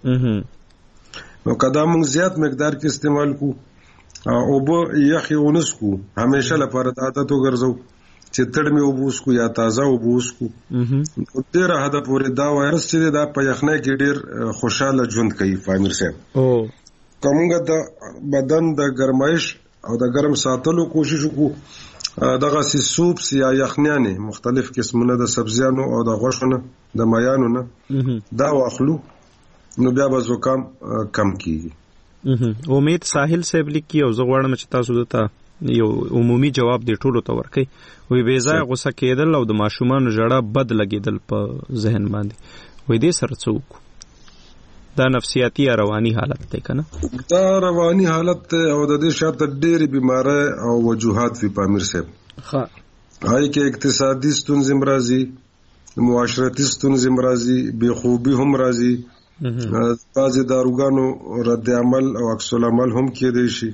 نو کدا موږ زیات مقدار کې استعمال کو او به یخي ونس کو همیشه لپاره عادت وګرځو چې تړ مې وبوس کو یا تازه وبوس کو. ډېر هدا پورې دا وایرس چې دا په یخنۍ کې ډېر خوشاله ژوند کوي. فامیر صاحب او کومګه د بدن د ګرمایش او د ګرم ساتلو کوشش وکړو. دغه سی سوپس یا یخنیانې مختلف قسمونه د سبزیانو او د غوښونو د مایانو نه دا واخلو، نو بیا به زکام کم کیږي. امید ساحل صاحب لیکي او زه غواړم چې تاسو دته یو عمومي جواب دی ټولو ته ورکړئ. وی بې ځایه غوسه کېدل او د ماشومانو ژړا بد لګېدل په ذهن باندې، وی دې سره څه وکړو؟ دا نفسیاتي یا رواني حالت دی که نه؟ دا رواني حالت دی او د دې شاته ډېرې بیمارۍ او وجوهات وي پامیر صاحب. هغې کې اقتصادي ستونزې هم راځي، معاشرتي ستونزې هم راځي، بېخوبي هم راځي، بعضې داروګانو رد عمل او عکس العمل هم کېدی شي،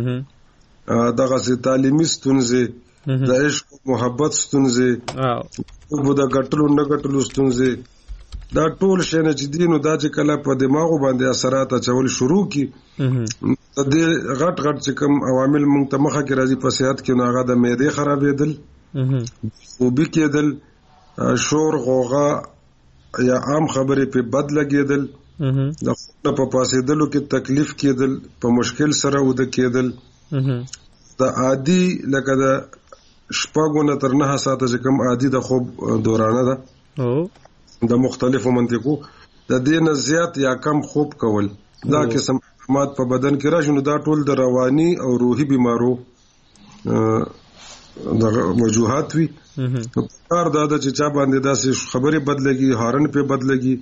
دغسې تعلیمي ستونزې، د عشق محبت ستونزې، د ګټلو نه ګټلو ستونزې، دا ټول شیونه چې دي نو دا چې کله په دماغو باندې اثرات اچول شروع کی، د دې غټ غټ چې کوم عوامل موږ ته مخه کې راځي په صحت کې، نو هغه د معدې خرابېدل، خوبي کېدل، شور غوغا یا عام خبرې په بد لګېدل، د خوب نه په پاسېدلو کې تکلیف کېدل، په مشکل سره وده کېدل، د عادي لکه د شپږو نه تر نهه ساعته چې کوم عادي د خوب دورانه ده د مختلفو منطقو د دې نه زیات یا کم خوب کول، دا قسم علامات په بدن کې راشي. نو دا ټول د رواني او روحي بیمارو د وجوهات وي. کار دا ده چې چا باندې داسې خبرې بدلېږي، هارن په بدلېږي،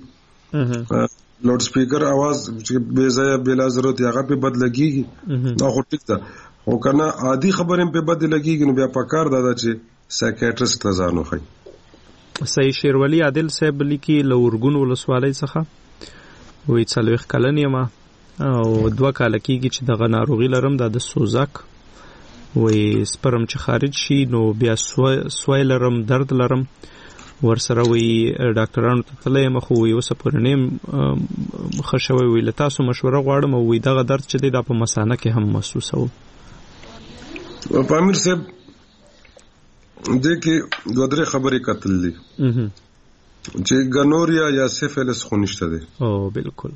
لاوډ سپیکر आवाज چې بې ځایه بلا ضرورت هغه په بدلېږي، دا خو ټیک ده. او کنه عادي خبرې په بد لګیږي نو بیا پکار دا چې سایکیاټریست ته ځان وخی. صحیح شیرولی عادل صاحب لیکي لورګون ولسوالۍ څخه وی څلوېښت کلن یم او دوه کاله کېږي چې دغه ناروغي لرم، دا د سوزک وی سپرم چې خارج شي نو بیا سوی لرم، درد لرم، ورسره وی ډاکټرانو ته تللی یم خو وی اوسه پورې نه یم ښه شوی. وی له تاسو مشوره غواړم او وی دغه درد چې دی دا په مثانه کې هم محسوسوم. پامیر صاحب دې کې دوه درې خبرې کتل دي چې ګنوریا یا سیفیلس خو نشته دی. او بالکل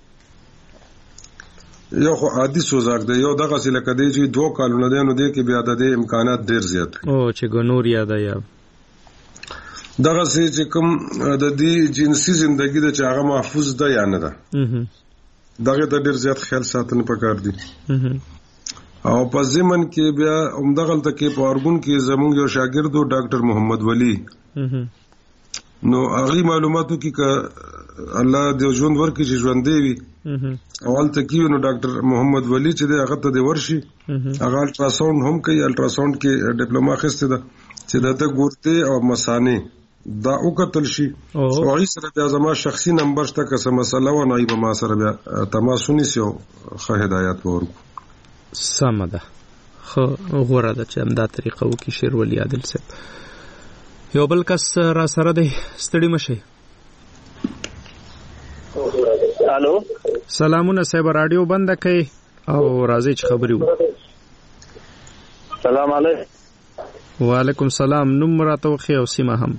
یو خو عادي سوزاک دی، یو دغه څه لکه دی چې دوه کالونه دی نو دی کې بیا د دې امکانات ډیر زیات دي. او چې ګنوریا ده یا دغه څه چې کوم د دې جنسي ژوندۍ د چې هغه محفوظ ده یا نه ده دغه د ډیر زیات خیال ساتنه پکار دي. او په ضمن کې بیا همدغه تکې په ارګون کې زموږ یو شاګرد ډاکټر محمد ولی نو هغه معلوماتو کې ک الله دې ژوند ورکړي چې ژوندې وي اول تکې نو ډاکټر محمد ولی چې هغه ته د ورشي هغه الټراساوند هم کوي. الټراساوند کې ډیپلوما اخیسته ده چې د ګورته او مثانه دا وکتل شي او هغه سره بیا زما شخصي نمبر شته که څه مسله و نه به ما سره بیا تماسونی سو خه هدایت ورکو. سمه ده، خو غوره ده چې همدا طریقه وکړي شیرولی عادل صاحب. یو بل کس را سره دی، ستړي مشئ. الو سلامونه صاحب، رادیو بند کړئ او راځئ چې خبرې وکړو. سلام علیکم. وعلیکم سلام. نوم راته وښیئ او سیمه هم.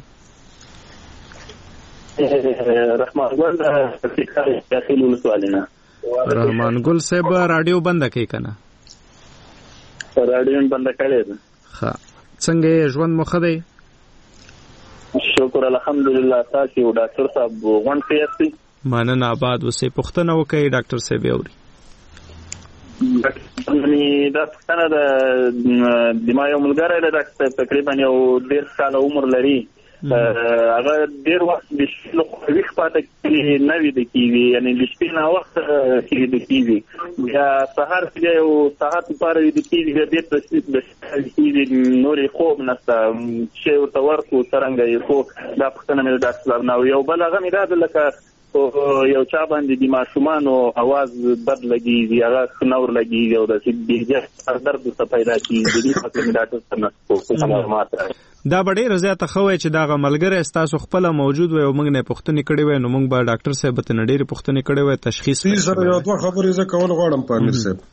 رحمان ګل داخل ولسوالینا. رحمان ګل صاحب رادیو بند کړئ کنه. رادیو بند کړی ده. ښه، څنګه ژوند مو ښه دی؟ شکر الحمدلله. تاسو یو ډاکټر صاحب غونډ کې یاستئ؟ مننه، آباد اوسئ. پوښتنه وکړئ ډاکټر صاحب یې اوري. دا پوښتنه ده د ما یو ملګری دی ډاکټر تقریبا یو ډېر کاله عمر لري، هغه ډېر وخت د شپې لخوا ویښ پاته نه ویده کېږي، یعنې د شپې ناوخته چې ویده کېږي، بیا سهار چې یو ساعت لپاره ویده کېږي بیا بېرته د کېږي، نور یې خوب نشته. شی ورته ورکړو څرنګه یې خو دا پوښتنه مې د ډاکټر صاحب نه. یو بل هغه مې دا ده لکه یو چا باندې د ماشومانو اواز بد لګېږي، هغه ښه نور لګېږي او داسې بېجا درد ورته پیدا کېږي. د دې پسې مې ډاکټر صاحب نه معلومات راغلي. دا به ډېره زیاته ښه وی چې دغه ملګری ستاسو خپله موجود وی او موږ نه یې پوښتنې کړې وی نو موږ به ډاکټر صاحب ته نه ډېرې پوښتنې کړې وی، تشخیص سره یو دوه خبرې زه کول غواړم پامیر صاحب.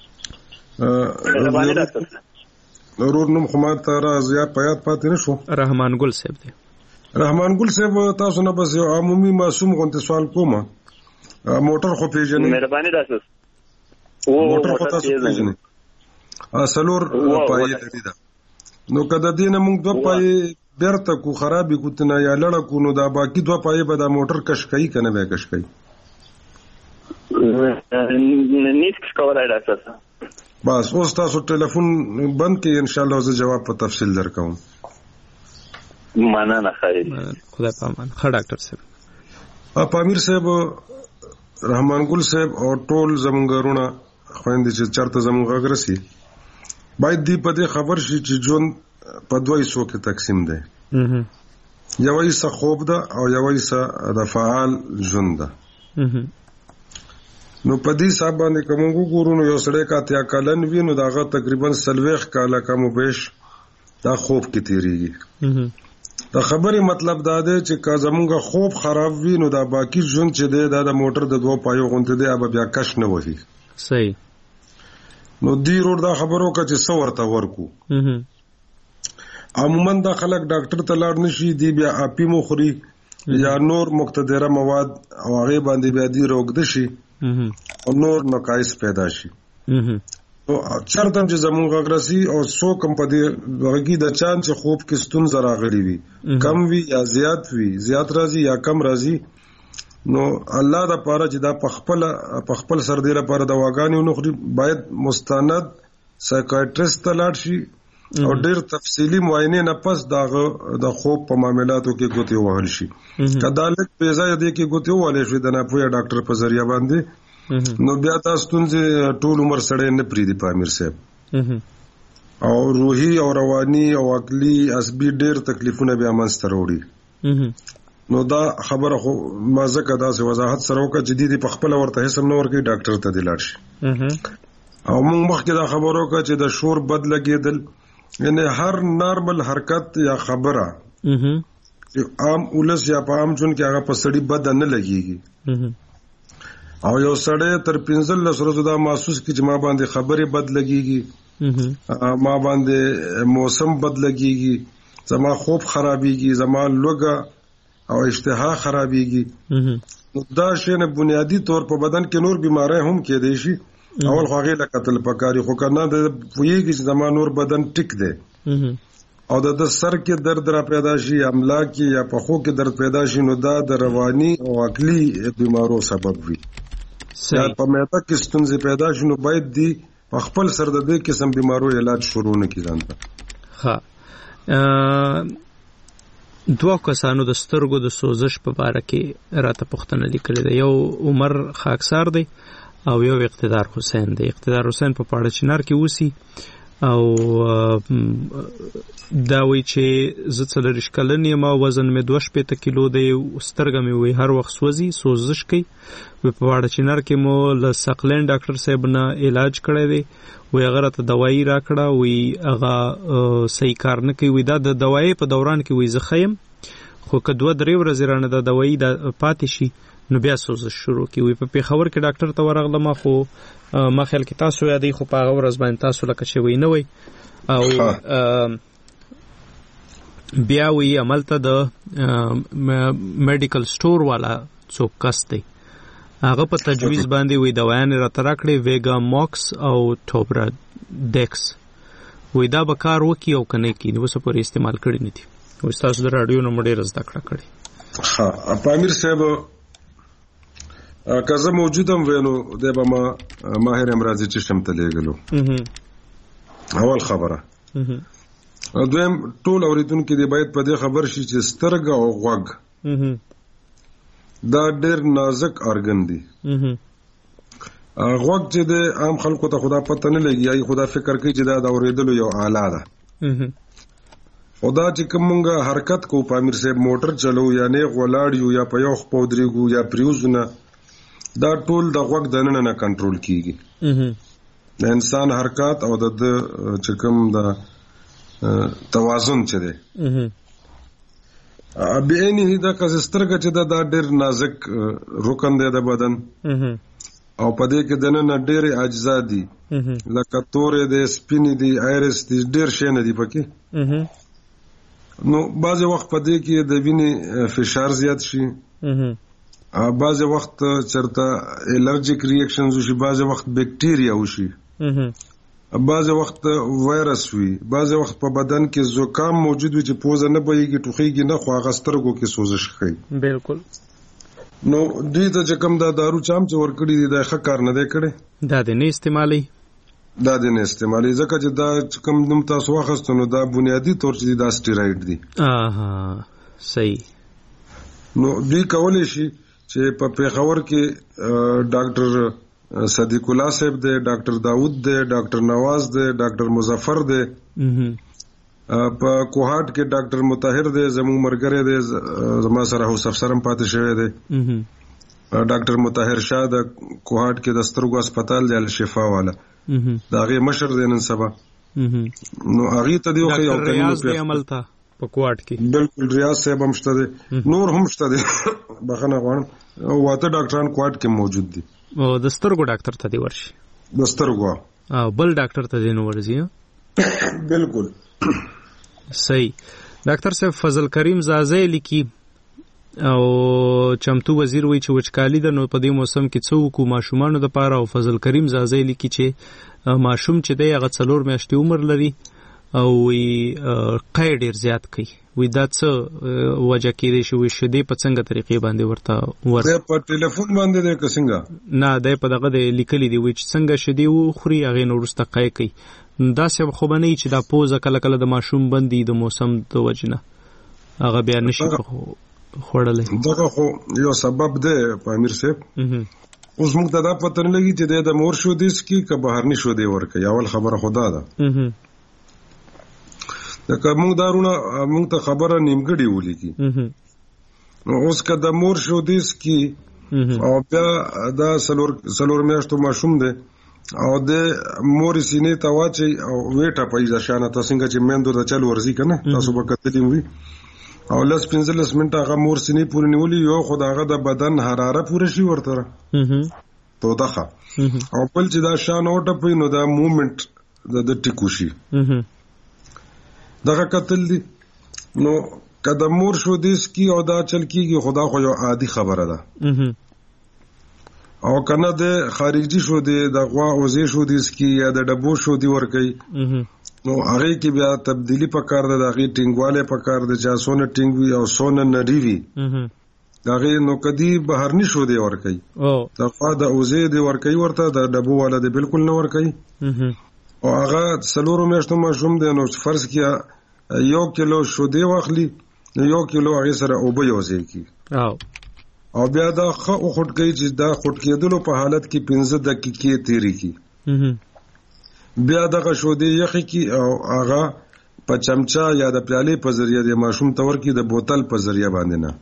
ضرور نوم خو ما ته را زیات په یاد پاتې نه شو. رحمان ګل صاحب دی. رحمان ګل صاحب تاسو نه بس یو عمومي معصوم غونډه سوال کوم. موټر خو پیژنې؟ مهرباني تاسو. موټر خو تاسو پیژنې؟ اصلور پای لري دا. نو کله دینه موږ دوه پای بیرته کو خرابې کو تنه یا لړ کو نو دا باقی دوه پای به دا موټر کش کوي کنه به کش کوي؟ نیټ کولای راځه. بس اوس تاسو ټلیفون بند کړئ، ان شاء الله زه جواب په تفصیل درکوم. مننه خیر. خدای پامان. ښه ډاکټر صاحب. پامیر صاحب، رحمان ګل صاحب او ټول زمونږ رونه خويندې چې چرته زمونږ غرسي باید دی په دې خبر شي چې ژوند په دوه حصو کې تقسیم دی. یو حصہ خوب ده او یو حصہ د فعال ژوند ده. نو په دې حساب باندې کوم وګورو نو یو سړی کا تیا کلن وی نو داغه تقریبا سلويخ کاله کم بیش دا خوب کې تیریږي. دا خبره مطلب دا دی چې کا زمونږ خوب خراب وي نو دا باقی ژوند چې دی دا د موټر د دوه پایو غونډه دی اب بیا کش نه وਹੀ. صحیح. نو دی روډ دا خبرو کا چې څو ورته ورکو. عموما دا خلک ډاکټر ته لاړ نشي دی بیا اپی مخوري یا نور مقتدره مواد او هغه باندې بیا دی روغ دشي او نور نقایص پیدا شي. او چرته چې زمونږ غرسي او سو کم په دې ورګي د چان چې خوب کې ستون زرا غړي وي کم وي یا زیات وي زیات راځي یا کم راځي نو الله دا پاره چې دا پخپل پخپل سر دی لپاره د واګانې نو باید مستند سایکیاټریست ته لاړ شي او ډېر تفصیلی معاینه نه پس دا د خوب په معاملاتو کې ګوتې وهل شي. کدالک په ځای دې کې ګوتې وهل شي د نه پوهه ډاکټر په ذریعہ باندې نو بیا تاسو ستونزې ټول عمر سره نه پریدي پامیر صاحب. او روحي او رواني او عقلي عصبي ډېر تکلیفونه بیا منځته راوړي. نو دا خبره خو ما ځکه داسې وضاحت سره وکړه چې دې په خپله ورته حسم نه ورکوي ډاکټر ته دې لاړ شي. او موږ مخکې دا خبره وکړه چې د شور بد لګېدل یعنې هر نارمل حرکت یا خبره عام ولس یا په عام ژوند کې هغه په سړي بده نه لګېږي. او یو سړی تر پنځلس ورځو دا محسوس کړي چې ما باندې خبرې بد لګېږي، ما باندې موسم بد لګېږي، زما خوب خرابېږي، زما لوږه او اشتها خرابېږي. دا شی نه بنیادی طور په بدن کې نور بیماری هم کېدای شي. اول خو هغې له کتل پکاري، خو که نه د پوهېږي چې زما نور بدن ټیک دی او د د سر کې درد را پیدا شي، املا کې یا پښو کې درد پیدا شي، نو دا د رواني او عقلي بیمارو سبب وي. یا په معده کې ستونزې پیدا شي، نو باید دی په خپل سر د دې قسم بیمارو علاج شروع نه کړي ځان ته. ها دوه کسانو د سترګو د سوزش په باره کې راته پوښتنه لیکلې ده. یو عمر خاکسار دی او یو اقتدار حسین دی. اقتدار حسین په پاړه چنار کې اوسي او دا وایي چې زه څلوېښت کلن یم او وزن مې دوه شپېته کیلو دی، سترګه مې وایي هر وخت سوځي، سوزش کوي. وایي په پاړه چنار کې مو له سقلین ډاکټر صاحب نه علاج کړی دی، وایي هغه راته دوایي راکړه، وایي هغه صحیح کار نه کوي. وایي دا د دوایي په دوران کې وایي زه ښه یم، خو که دوه درې ورځې رانه د دوایي دا پاتې شي نو بیا سوزش شروع کوي. وایي په پېښور کې ډاکټر ته ورغلم، خو ما خیال کې تاسو یادوي، خو په هغه ورځ باندې تاسو لکه چې وایي نه وایي. او بیا وایي هملته د میډیکل سټور والا څوک کس دی، هغه په تجویز باندې وایي دوایانې راته راکړې، ویګا ماکس او ټوبرا ډیکس. وایي دا به کار وکړي او که نه کړي، اوسه پورې استعمال کړي نه دي. وایي ستاسو د راډیو نه مو ډېره زده کړه کړې. ښه پامیر صاحب که زه موجود هم وی نو دی به ما ماهر امراضي چشم ته لیږلو. اول خبره. دویم ټول اورېدونکي دی باید په دې خبر شي چې سترګه او غوږ دا ډېر نازک ارګن دی. غوږ چې دی عام خلکو ته خدا پته نه لګي، یا خدا فکر کوي چې دا د اورېدلو یو آله ده. خدا چې کوم مونږه حرکت کو پامیر صاحب، موټر چلو یا نیغ ولاړ یو یا په یو خوا ودرېږو یا پریوزونه، دا ټول د غوږ دننه نه کنټرول کیږي. د انسان حرکات او د چې کوم د توازن چې دی بعینه دا که سترګه چې دا ډېر نازک رکن دی د بدن او په دې کې دننه ډېرې اجزا دي، لکه تورې دی، سپینې دي، آیرس دي، ډېر شی نه دي پکې. نو بعضې وخت په دې کې د وینې فشار زیات شي، بعضې وخت چېرته الرجیک ریاکشنز وشي، بعضې وخت بیکټیریا وشي، بعضې وخت وایرس وي، بعضې وخت په بدن کې زکام موجود وي چې پوزه نه بهیږي، ټوخیږي نه، خو هغه سترګو کې سوزش ښیي. بالکل. نو دوی ته چې کوم دا دارو چام چې ورکړي دي دا ښه کار نه دی کړی، دا دې نه استعمالوي، دا دې نه استعمالوي ځکه چې دا چې کوم نوم تاسو واخیستو نو دا بنیادي طور چې دا سټیراید دي. اها صحیح. نو دوی کولی شي چې په پېښور کې ډاکټر صدیق الله صاحب دی، ډاکټر داود دی، ډاکټر نواز دی، ډاکټر مظفر دی، په کوهاټ کې ډاکټر مطهر دی، زموږ مرګری دی، زما سره اوس افسر هم پاتې شوی دی، ډاکټر مطهر شاه د کوهاټ کې د سترګو هسپتال دی الشفا والا، د هغې مشر دی نن سبا. نو هغې ته دی ډاکټر ریاض دی عملته په کوهاټ کې. بالکل ریاض صاحب هم شته دی، نور هم شته دی، بخښنه غواړم واته ډاکټران کوهاټ کې موجود دي. او د سترګو ډاکټر ته دی ورشي، د سترګو او بل ډاکټر ته دی نه ورځي. بالکل صحیح. ډاکټر صاحب فضل کریم زازی لیکي او چمتو وزیر وایي چې وچکالي ده، نو په دې موسم کې څه وکړو ماشومانو دپاره. او فضل کریم زازی لیکي چې ماشوم چې دی هغه څلور میاشتې عمر لري او وی قی ډېر زیات کوي. وی دا څه وجه کېدای شي؟ وی شیدې په څنګه طریقې باندې ورته ور دی په ټلیفون باندې دی که څنګه؟ نه دی په دغه دی لیکلي دی، وی چې څنګه شیدې وخوري هغې نه وروسته قی کوي. داسې خو به نه وي چې دا پوزه کله کله د ماشوم بندي د موسم د وجې نه هغه بیا نشي خوړلی. دغه خو یو سبب دی په امیر صاحب، اوس موږ ته دا پته نه لګي چې د مور شو دیس کی که بهرني شو دی ورکه اول خبره خدا ده دا کوم دارونه موږ ته خبره نیمګړی ولیکي نو اوس که د مور شو دیس کی او بیا دا سلور سلور میاشتو ماشوم دی او د مور سینې ته واچي او ویټه پیدا شانه تاسو څنګه چې مندو ته چل ورزي کنه تاسو به کتلی وي او لس پنځلس منټه هغه مور سینې پورې نیولې یو خدای د بدن حراره پوره شي ورته تو دغه او بل چې دا شان اوټه پي نو دا موومېنټ د ټیکو شي دغه کتل دي نو کله مور شو دیس کی او دا چل کیږي خدا خو یو عادي خبره ده او کنه د خارجي شو دی د غوا اوزې شو دیس کی یا د ډبو شو دی ور کوي نو هغه کې بیا تبدیلی پکار ده دغه ټینګواله پکار ده چې سونه ټینګ وي او سونه نری وي دغه نو کدی بهرني شو دی ور کوي او دغه د اوزې دی ور کوي ورته د ډبو والا دی بالکل نه ور کوي او هغه سلورو میاشتو ماشوم دی نو فرض کیا یو کیلو شو دی واخلي یو کیلو هغه سره او به یوځي کی او او بیا دا خو خټ کوي چې دا خټ کېدلو په حالت کې پنځه دقیقې تیری کی بیا دغه شو دی یخی کی او هغه په چمچا یا د پیالې په ذریعہ د ماشوم تور کې د بوتل په ذریعہ باندې نه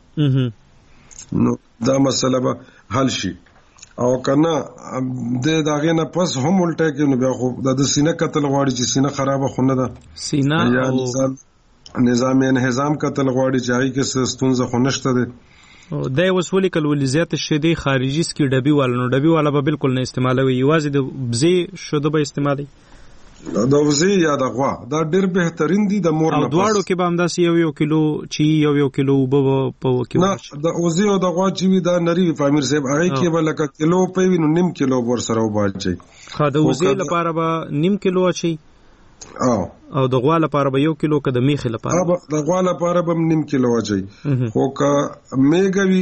نو دا مسله به حل شي او کنه د داغه نه پس هم الټه کې نو بیا خو د سینه قتل غواړي چې سینه خرابه خونه ده سینه او نظام انهضام قتل غواړي چې هغه کې ستونزه خونشته ده او د وسولې کول ولزیات شیدې خارجي سکی ډبي والنو ډبي والا به بالکل نه استعمالوي یوازې د بزي شوده به استعمالي د وزي یا د غوا دا ډېر بهترین دي د مور نه او دواړو کې به همداسې یو یو کیلو چی یو یو کیلو وب په کې نه د وزي او د غوا چې دا نری فامیر صاحب هغه کې به لکه کیلو په وینو نیم کیلو ور سره وباچي خا د وزي لپاره به نیم کیلو اچي او او د غوا لپاره به یو کیلو که د میخې لپاره د غوا لپاره به نیم کیلو اچي خو که میګوي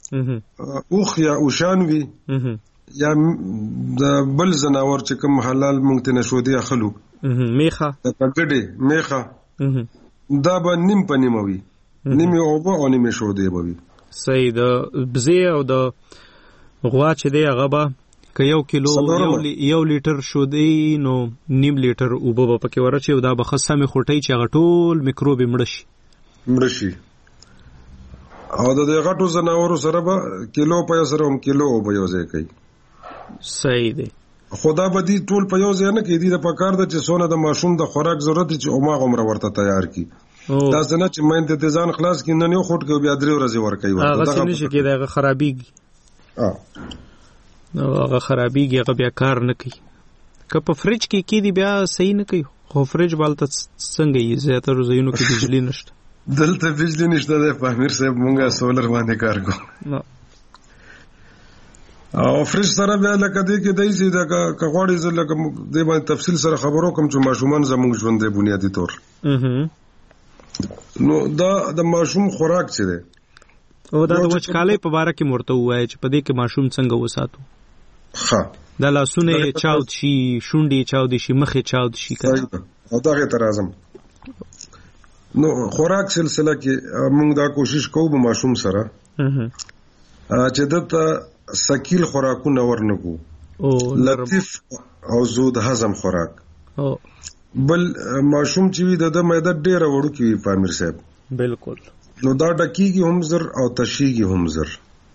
اوخ یا اوشان وي یا د بل زناور چې کوم حلال مونږ ته نشو دی اخلو میخه د پګړې میخه دا به نیم په نیمه وي نیمه او به او نیمه شو دی به وي صحیح د بزی او د غوا چې دی هغه به که یو کیلو یو یو لیټر شو دی نو نیم لیټر اوبه به پکې ورچي او دا به خصمه خوټي چې هغه ټول میکروب مړ شي مړ شي او د غټو زناورو سره به کیلو په سره هم کیلو او به یوځای کوي صحیح دی خدا به دي ټول په یو ځای نه کې دي د پکار د چې سونه د ماشوم د خوراک ضرورت چې اوما عمر ورته تیار کی دا څنګه چې مې د ځان خلاص کې نه یو خټ کې بیا درې ورځې ور کوي هغه څنګه چې کېدغه خرابېږي اه نو هغه خرابېږي هغه بیا کار نه کوي که په فریج کې کې دی بیا صحیح نه کوي خو فریج بالته څنګه یې زیاتره زینو کې بجلی نشته دلته بجلی نشته د پامیر صاحب مونږه سولر باندې کار کوو او فریج سره بیا لکه دې کې دای سي دا کغوړې زل لکه دې باندې تفصیل سره خبرو کوم چې ماشومان زموږ ژوند دی بنیادی طور نو دا د ماشوم خوراک څه دی او دا د وچکالۍ په اړه کې مرته وایي چې په دې کې ماشوم څنګه وساتو ها دا لاسونه چاود شي شونډې چاود شي مخې چاود شي او دا غي تر اعظم نو خوراک سلسله کې موږ دا کوشش کوو ماشوم سره چې دته سکیل خوراکونه ورنکو لطیف او زود هضم خوراک بل ماشوم چې وي د معده ډیره وړو کې وي پامیر صاحب بالکل نو دا ډکیږي هم زر او تشیږي هم زر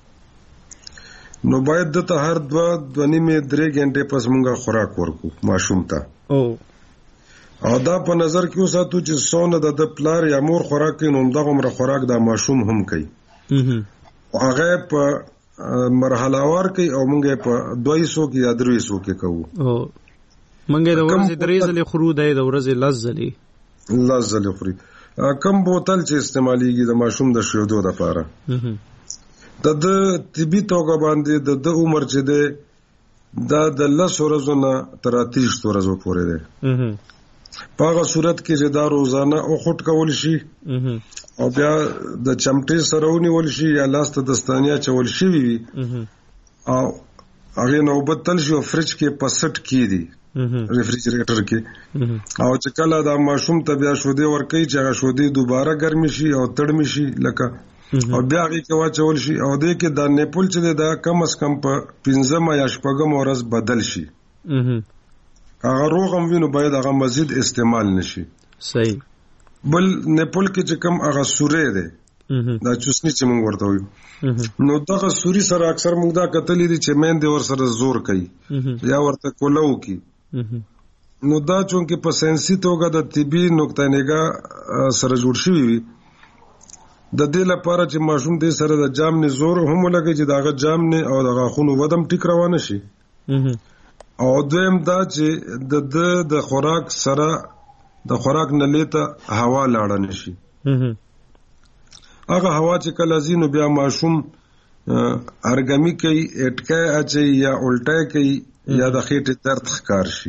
نو باید د ته هر دوا د نیمه درې غنټې پس مونږه خوراک ورکو ماشوم ته او او دا په نظر کې وساتو چې سونه د پلار یا مور خوراک نو دغه عمر خوراک د ماشوم هم کوي هغه په مرحله وار کوي او مونږه په دوه سو کې یا درې سو کې کوو او مونږه د ورځې درې ځلې خورو د ورځې لزلې لزلې خوري کم بوتل چې استعماليږي د ماشوم د شیدو لپاره د د طبي توګه باندې د عمر چې ده دا د لس ورځو نه تر اتیس ورځو پورې ده په هغه صورت کې چې دا روزانه او خټ کول شي او بیا د چمټې سره ونیول شي یا لاس ته دستانیا چول شي وي او هغه نو بدل شي فرج کې پسټ کې دي ریفریجریټر کې او چې کله دا ماشوم ته بیا شودې ورکي چې هغه شودې دوباره ګرمي شي او تړمي شي لکه او بیا هغه کې واچول شي او دې کې د نیپول چې دا کم از کم په پنځم یا شپږم ورځ بدل شي. هغه روغ هم وینو باید هغه مزید استعمال نشي. صحیح. بل نیپول کې چې کم هغه سورې ده دا چوسنی چې موږ ورته وایو نو دغه سوري سره اکثر موږ دا کتلې دي چې مین دې ور سره زور کوي یا ورته کولو کوي. نو دا چونکه په ساينسي توګه د طبي نقطه نگاه سره جوړ شوی وي د دې لپاره چې ماشوم دې سره د جام نه زور هم لګي چې داغه جام نه او دغه خونو ودم ټیک روانه شي. او دویم دا چې د د د خوراک سره د خوراک نه لیته هوا لاړه نشي. هغه هوا چې کله زینو بیا ماشوم ارګمی کوي اټکای اچي یا الټای کوي یا د خېټې درد ښکار شي.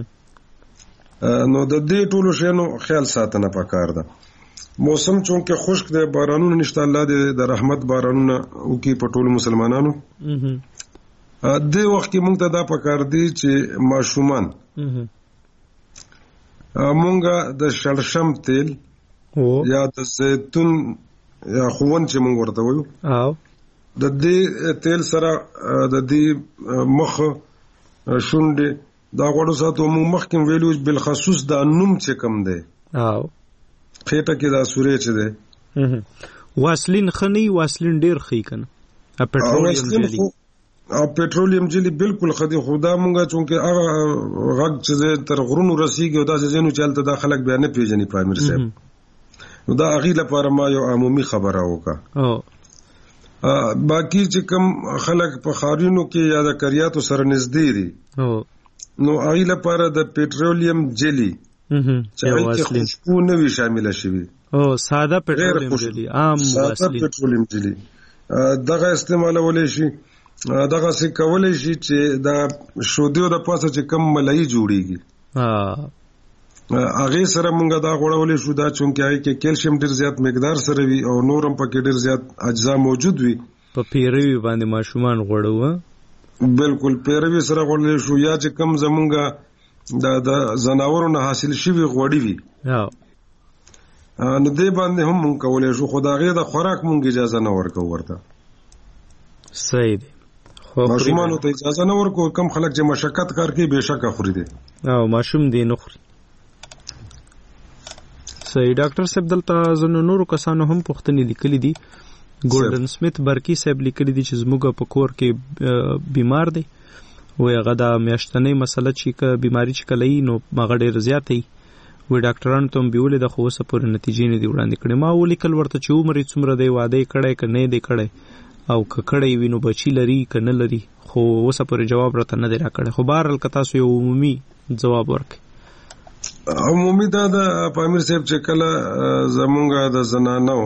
نو د دې ټولو شینو خیال ساتنه پکار ده. موسم چونکه خشک دی بارانونه نشته الله دې د رحمت بارانونه وکي په ټولو مسلمانانو. د وخت کې مونږ ته دا پکار دي چې ماشومان مونږه د شړشم تیل یا د زیتون یا خوون چې مونږ ورته وایو او د دې تیل سره د دې مخ شونډې دا غوړو ساتو مونږ مخکې ویلو بل خصوص دا نوم چې کم دی او خېټه کې دا سورې چې دی واسلین خني واسلین ډیر خې کنه پټرولیم جلی او پټرولیم جلی بالکل خدي خدا مونږه چونکه هغه غږ چې تر غرونو رسیږي او دا ځینو چلته دا خلک بیا نه پیژني پامیر صاحب نو دا اغي لپاره ما یو عمومي خبره وکا او باقی چې کوم خلک په خارونو کې یا د کریاتو سره نږدې دي او نو اغي لپاره د پټرولیم جلی چې هغه خوشبو نه وي شامل شي او ساده پټرولیم جلی عام ساده پټرولیم جلی دغه استعمالول شي دغه څه کولای شي چې دا شودیو د پاسه چې کم ملای جوړیږي ها هغه سره مونږه دا غوړولې شو دا چونکه هغه کې کیلشیم ډیر زیات مقدار سره وي او نورم پکې ډیر زیات اجزا موجود وي په پیروي باندې ماشومان غوړو بالکل پیروي سره غوړلې شو یا چې کم زمونږه د د زناورو نه حاصل شوی غوړی وي ها نو دې باندې هم مونږ کولای شو خدای د خوراک مونږ اجازه نه ورکو ورته. صحیح دی. ماشومان ته اجازه نه ورکو کم خلک چې مشقت کار کوي بهشکه خوري دي او ماشوم دی نه خوري. صحیح. ډاکټر صاحب دلته زنو نورو کسانو هم پوښتنې لیکلې دي. ګولډن سمیت برکی صاحب لیکلي دي چې زموږ په کور کې بیمار دی وای هغه د میاشتنۍ مسله چې ک بیماری چې کله نو هغه ډېر زیاتې وای ډاکټرانو ته بیولې د خو اوسه پورې نتیجې نه دی وړاندې کړې. ما ولیکل ورته چې عمر یې څومره دی واده یې کړی که نه دی کړی او که کړی وي نو بچي لري که نه لري خو اوسه پورې جواب راته نه دی راکړی. خو بهرحال که تاسو یو عمومي جواب ورکړئ. عمومي دا د پامیر صاحب چې کله زمونږ د زنانو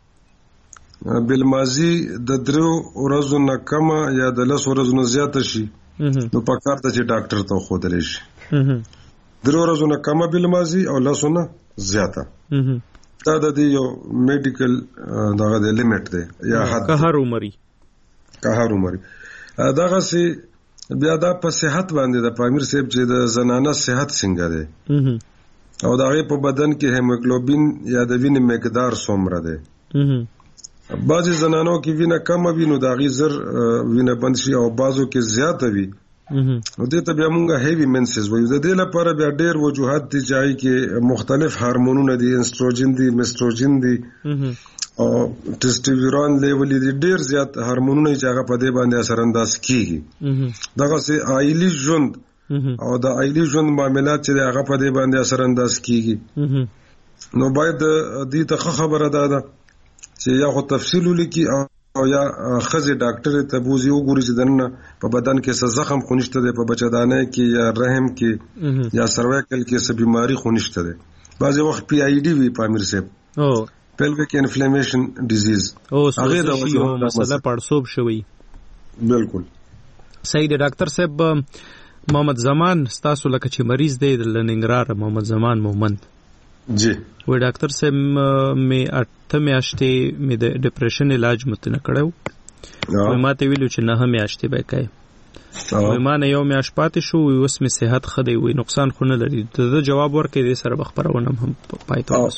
بالماضي د درو ورځو نه کمه یا د لس ورځو نه زیاته شي نو په کار ته چې ډاکټر ته ښودلی شي. درو ورځو نه کمه بالماضي او لسو نه زیاته دا د دې یو میډیکل دغه د لیمټ دی یا حد که هر عمري که هر عمري دغه سي بیا دا په صحت باندې د پامیر صاحب چې د زنانه صحت څنګه دی او د هغې په بدن کې هیموګلوبین یا د وینې مقدار څومره دی. بعضې زنانو کې وینه کمه وي نو د هغې زر وینه بند شي او بعضو کې زیاته وي نو دې ته بیا مونږه هیوي منسز وایو. د دې لپاره بیا ډېر وجوهات دي چې هغې کې مختلف هارمونونه دي انسټروجن دي مستروجن دي او ټسټیورون لیول دي ډېر زیات هارمونونه چې هغه په دې باندې اثر انداز کیږي. دغسې عائلي ژوند او د عائلي ژوند معاملات چې هغه په دې باندې اثر انداز کیږي نو باید دې ته ښه خبره ده ده چې یا خو تفصیل ولیکي او یا ښځې ډاکټر ته بوزي وګوري چې دننه په بدن کې څه زخم خو نشته دی په بچه‌دانۍ کې یا رحم کې یا سروایکل کې څه بیماري خو نشته دی. بعضې وخت پی آی ډي وي پامیر صاحب pelvic inflammation disease هغه د یو مسله پړسوب شوی. بالکل صحیح دی. ډاکټر صاحب محمد زمان ستاسو لکه چې مریض دی د لنګرهار محمد زمان مومند جی وای ډاکټر صاحب مې اته میاشتې مې د ډپریشن علاج متنه کړو وای ما ته ویلو چې نه میاشتې به کوي وای ما نه یو میاشت پاتې شو اوس مې صحت ښه دی وای نقصان خو نه لري. د جواب ورکړې دې سره بخبرونه هم پای ته ورسو.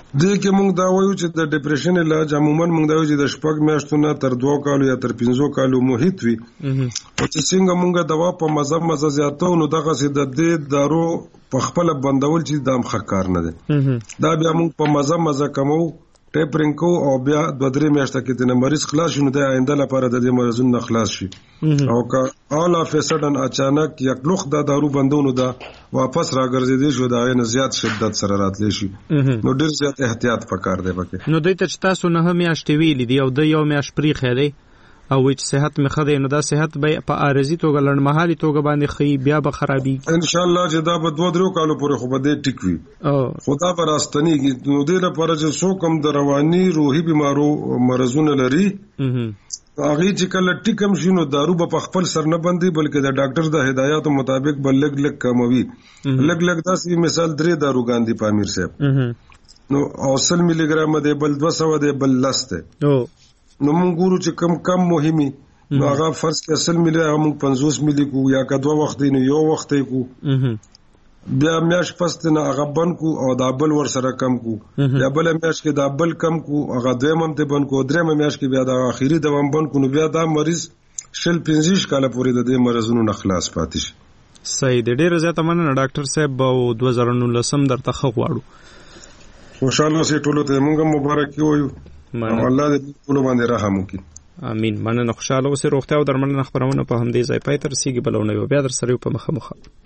دې کې موږ دا وایو چې د ډیپریشن علاج عموما موږ دا وایو چې د شپږ میاشتو نه تر دوه کالو یا تر پنځو کالو محیط وي او چې څنګه موږ دوا په مزه مزه زیاتو نو دغه سي د دې دارو په خپل بندول چې دام خکار نه دي دا بیا موږ په مزه مزه کمو ټیپرینګ کو او بیا دوه درې میاشتې کې د مریض خلاص شي نو د آینده لپاره د دې مرزونو نه خلاص شي او که اول اف سډن اچانک یک لوخ د دارو بندونو دا واپس راګرځېدي شو دا نه زیات شدت سره راتلی شي نو ډیر زیات احتیاط پکار دی پکې نو دوی ته تاسو نه هم میاشتې ویلې دی او د یو میاشت پری خېری او چې صحت مې خدای نو دا صحت به په عارضی توګه لړمحالي توګه باندې خي بیا به خرابي ان شاء الله چې دا به دوه درو کالو پورې خو به دې ټیک وي خدا پر استنیږي نو دې لپاره چې څوک هم د رواني روحي بیمارو مرزونه لري هغه چې کله ټیکم شینو دارو په خپل سر نه بندي بلکې د ډاکټر د هدایاتو مطابق بل لګ لګ کموي لګ لګ داسې مثال درې داروګان دي پامیر صاحب نو اوصل ملي ګرام دی بل دوه سوه دی بل لسته نو موږ ګورو چې کم کم مهمي نو هغه فرض کې اصل ملي هغه موږ پنځوس ملي کو یا که دوه وخت دی نو یو وخت کو بیا میاش پست نه هغه بن کو او دا بل ور سره کم کو یا بل میاش کې دا بل کم کو هغه دویم هم ته بن کو دریم میاش کې بیا دا اخیری دوام بن کو نو بیا دا مریض شل پنځه کاله پورې د دې مرزونو نه خلاص پاتې شي صحیح دی ډیر زیاته مننه ډاکټر صاحب او دوه هزار نولس درته خو غواړو خوشاله سي ټولو ته موږ مبارکي وایو الله دې ټول باندې رحم وکړي امين مننه خوشاله اوسئ روغتیا او درملنه خبرونه په همدې ځای پای تر سیګي بلونه بیا در سره په مخه مخه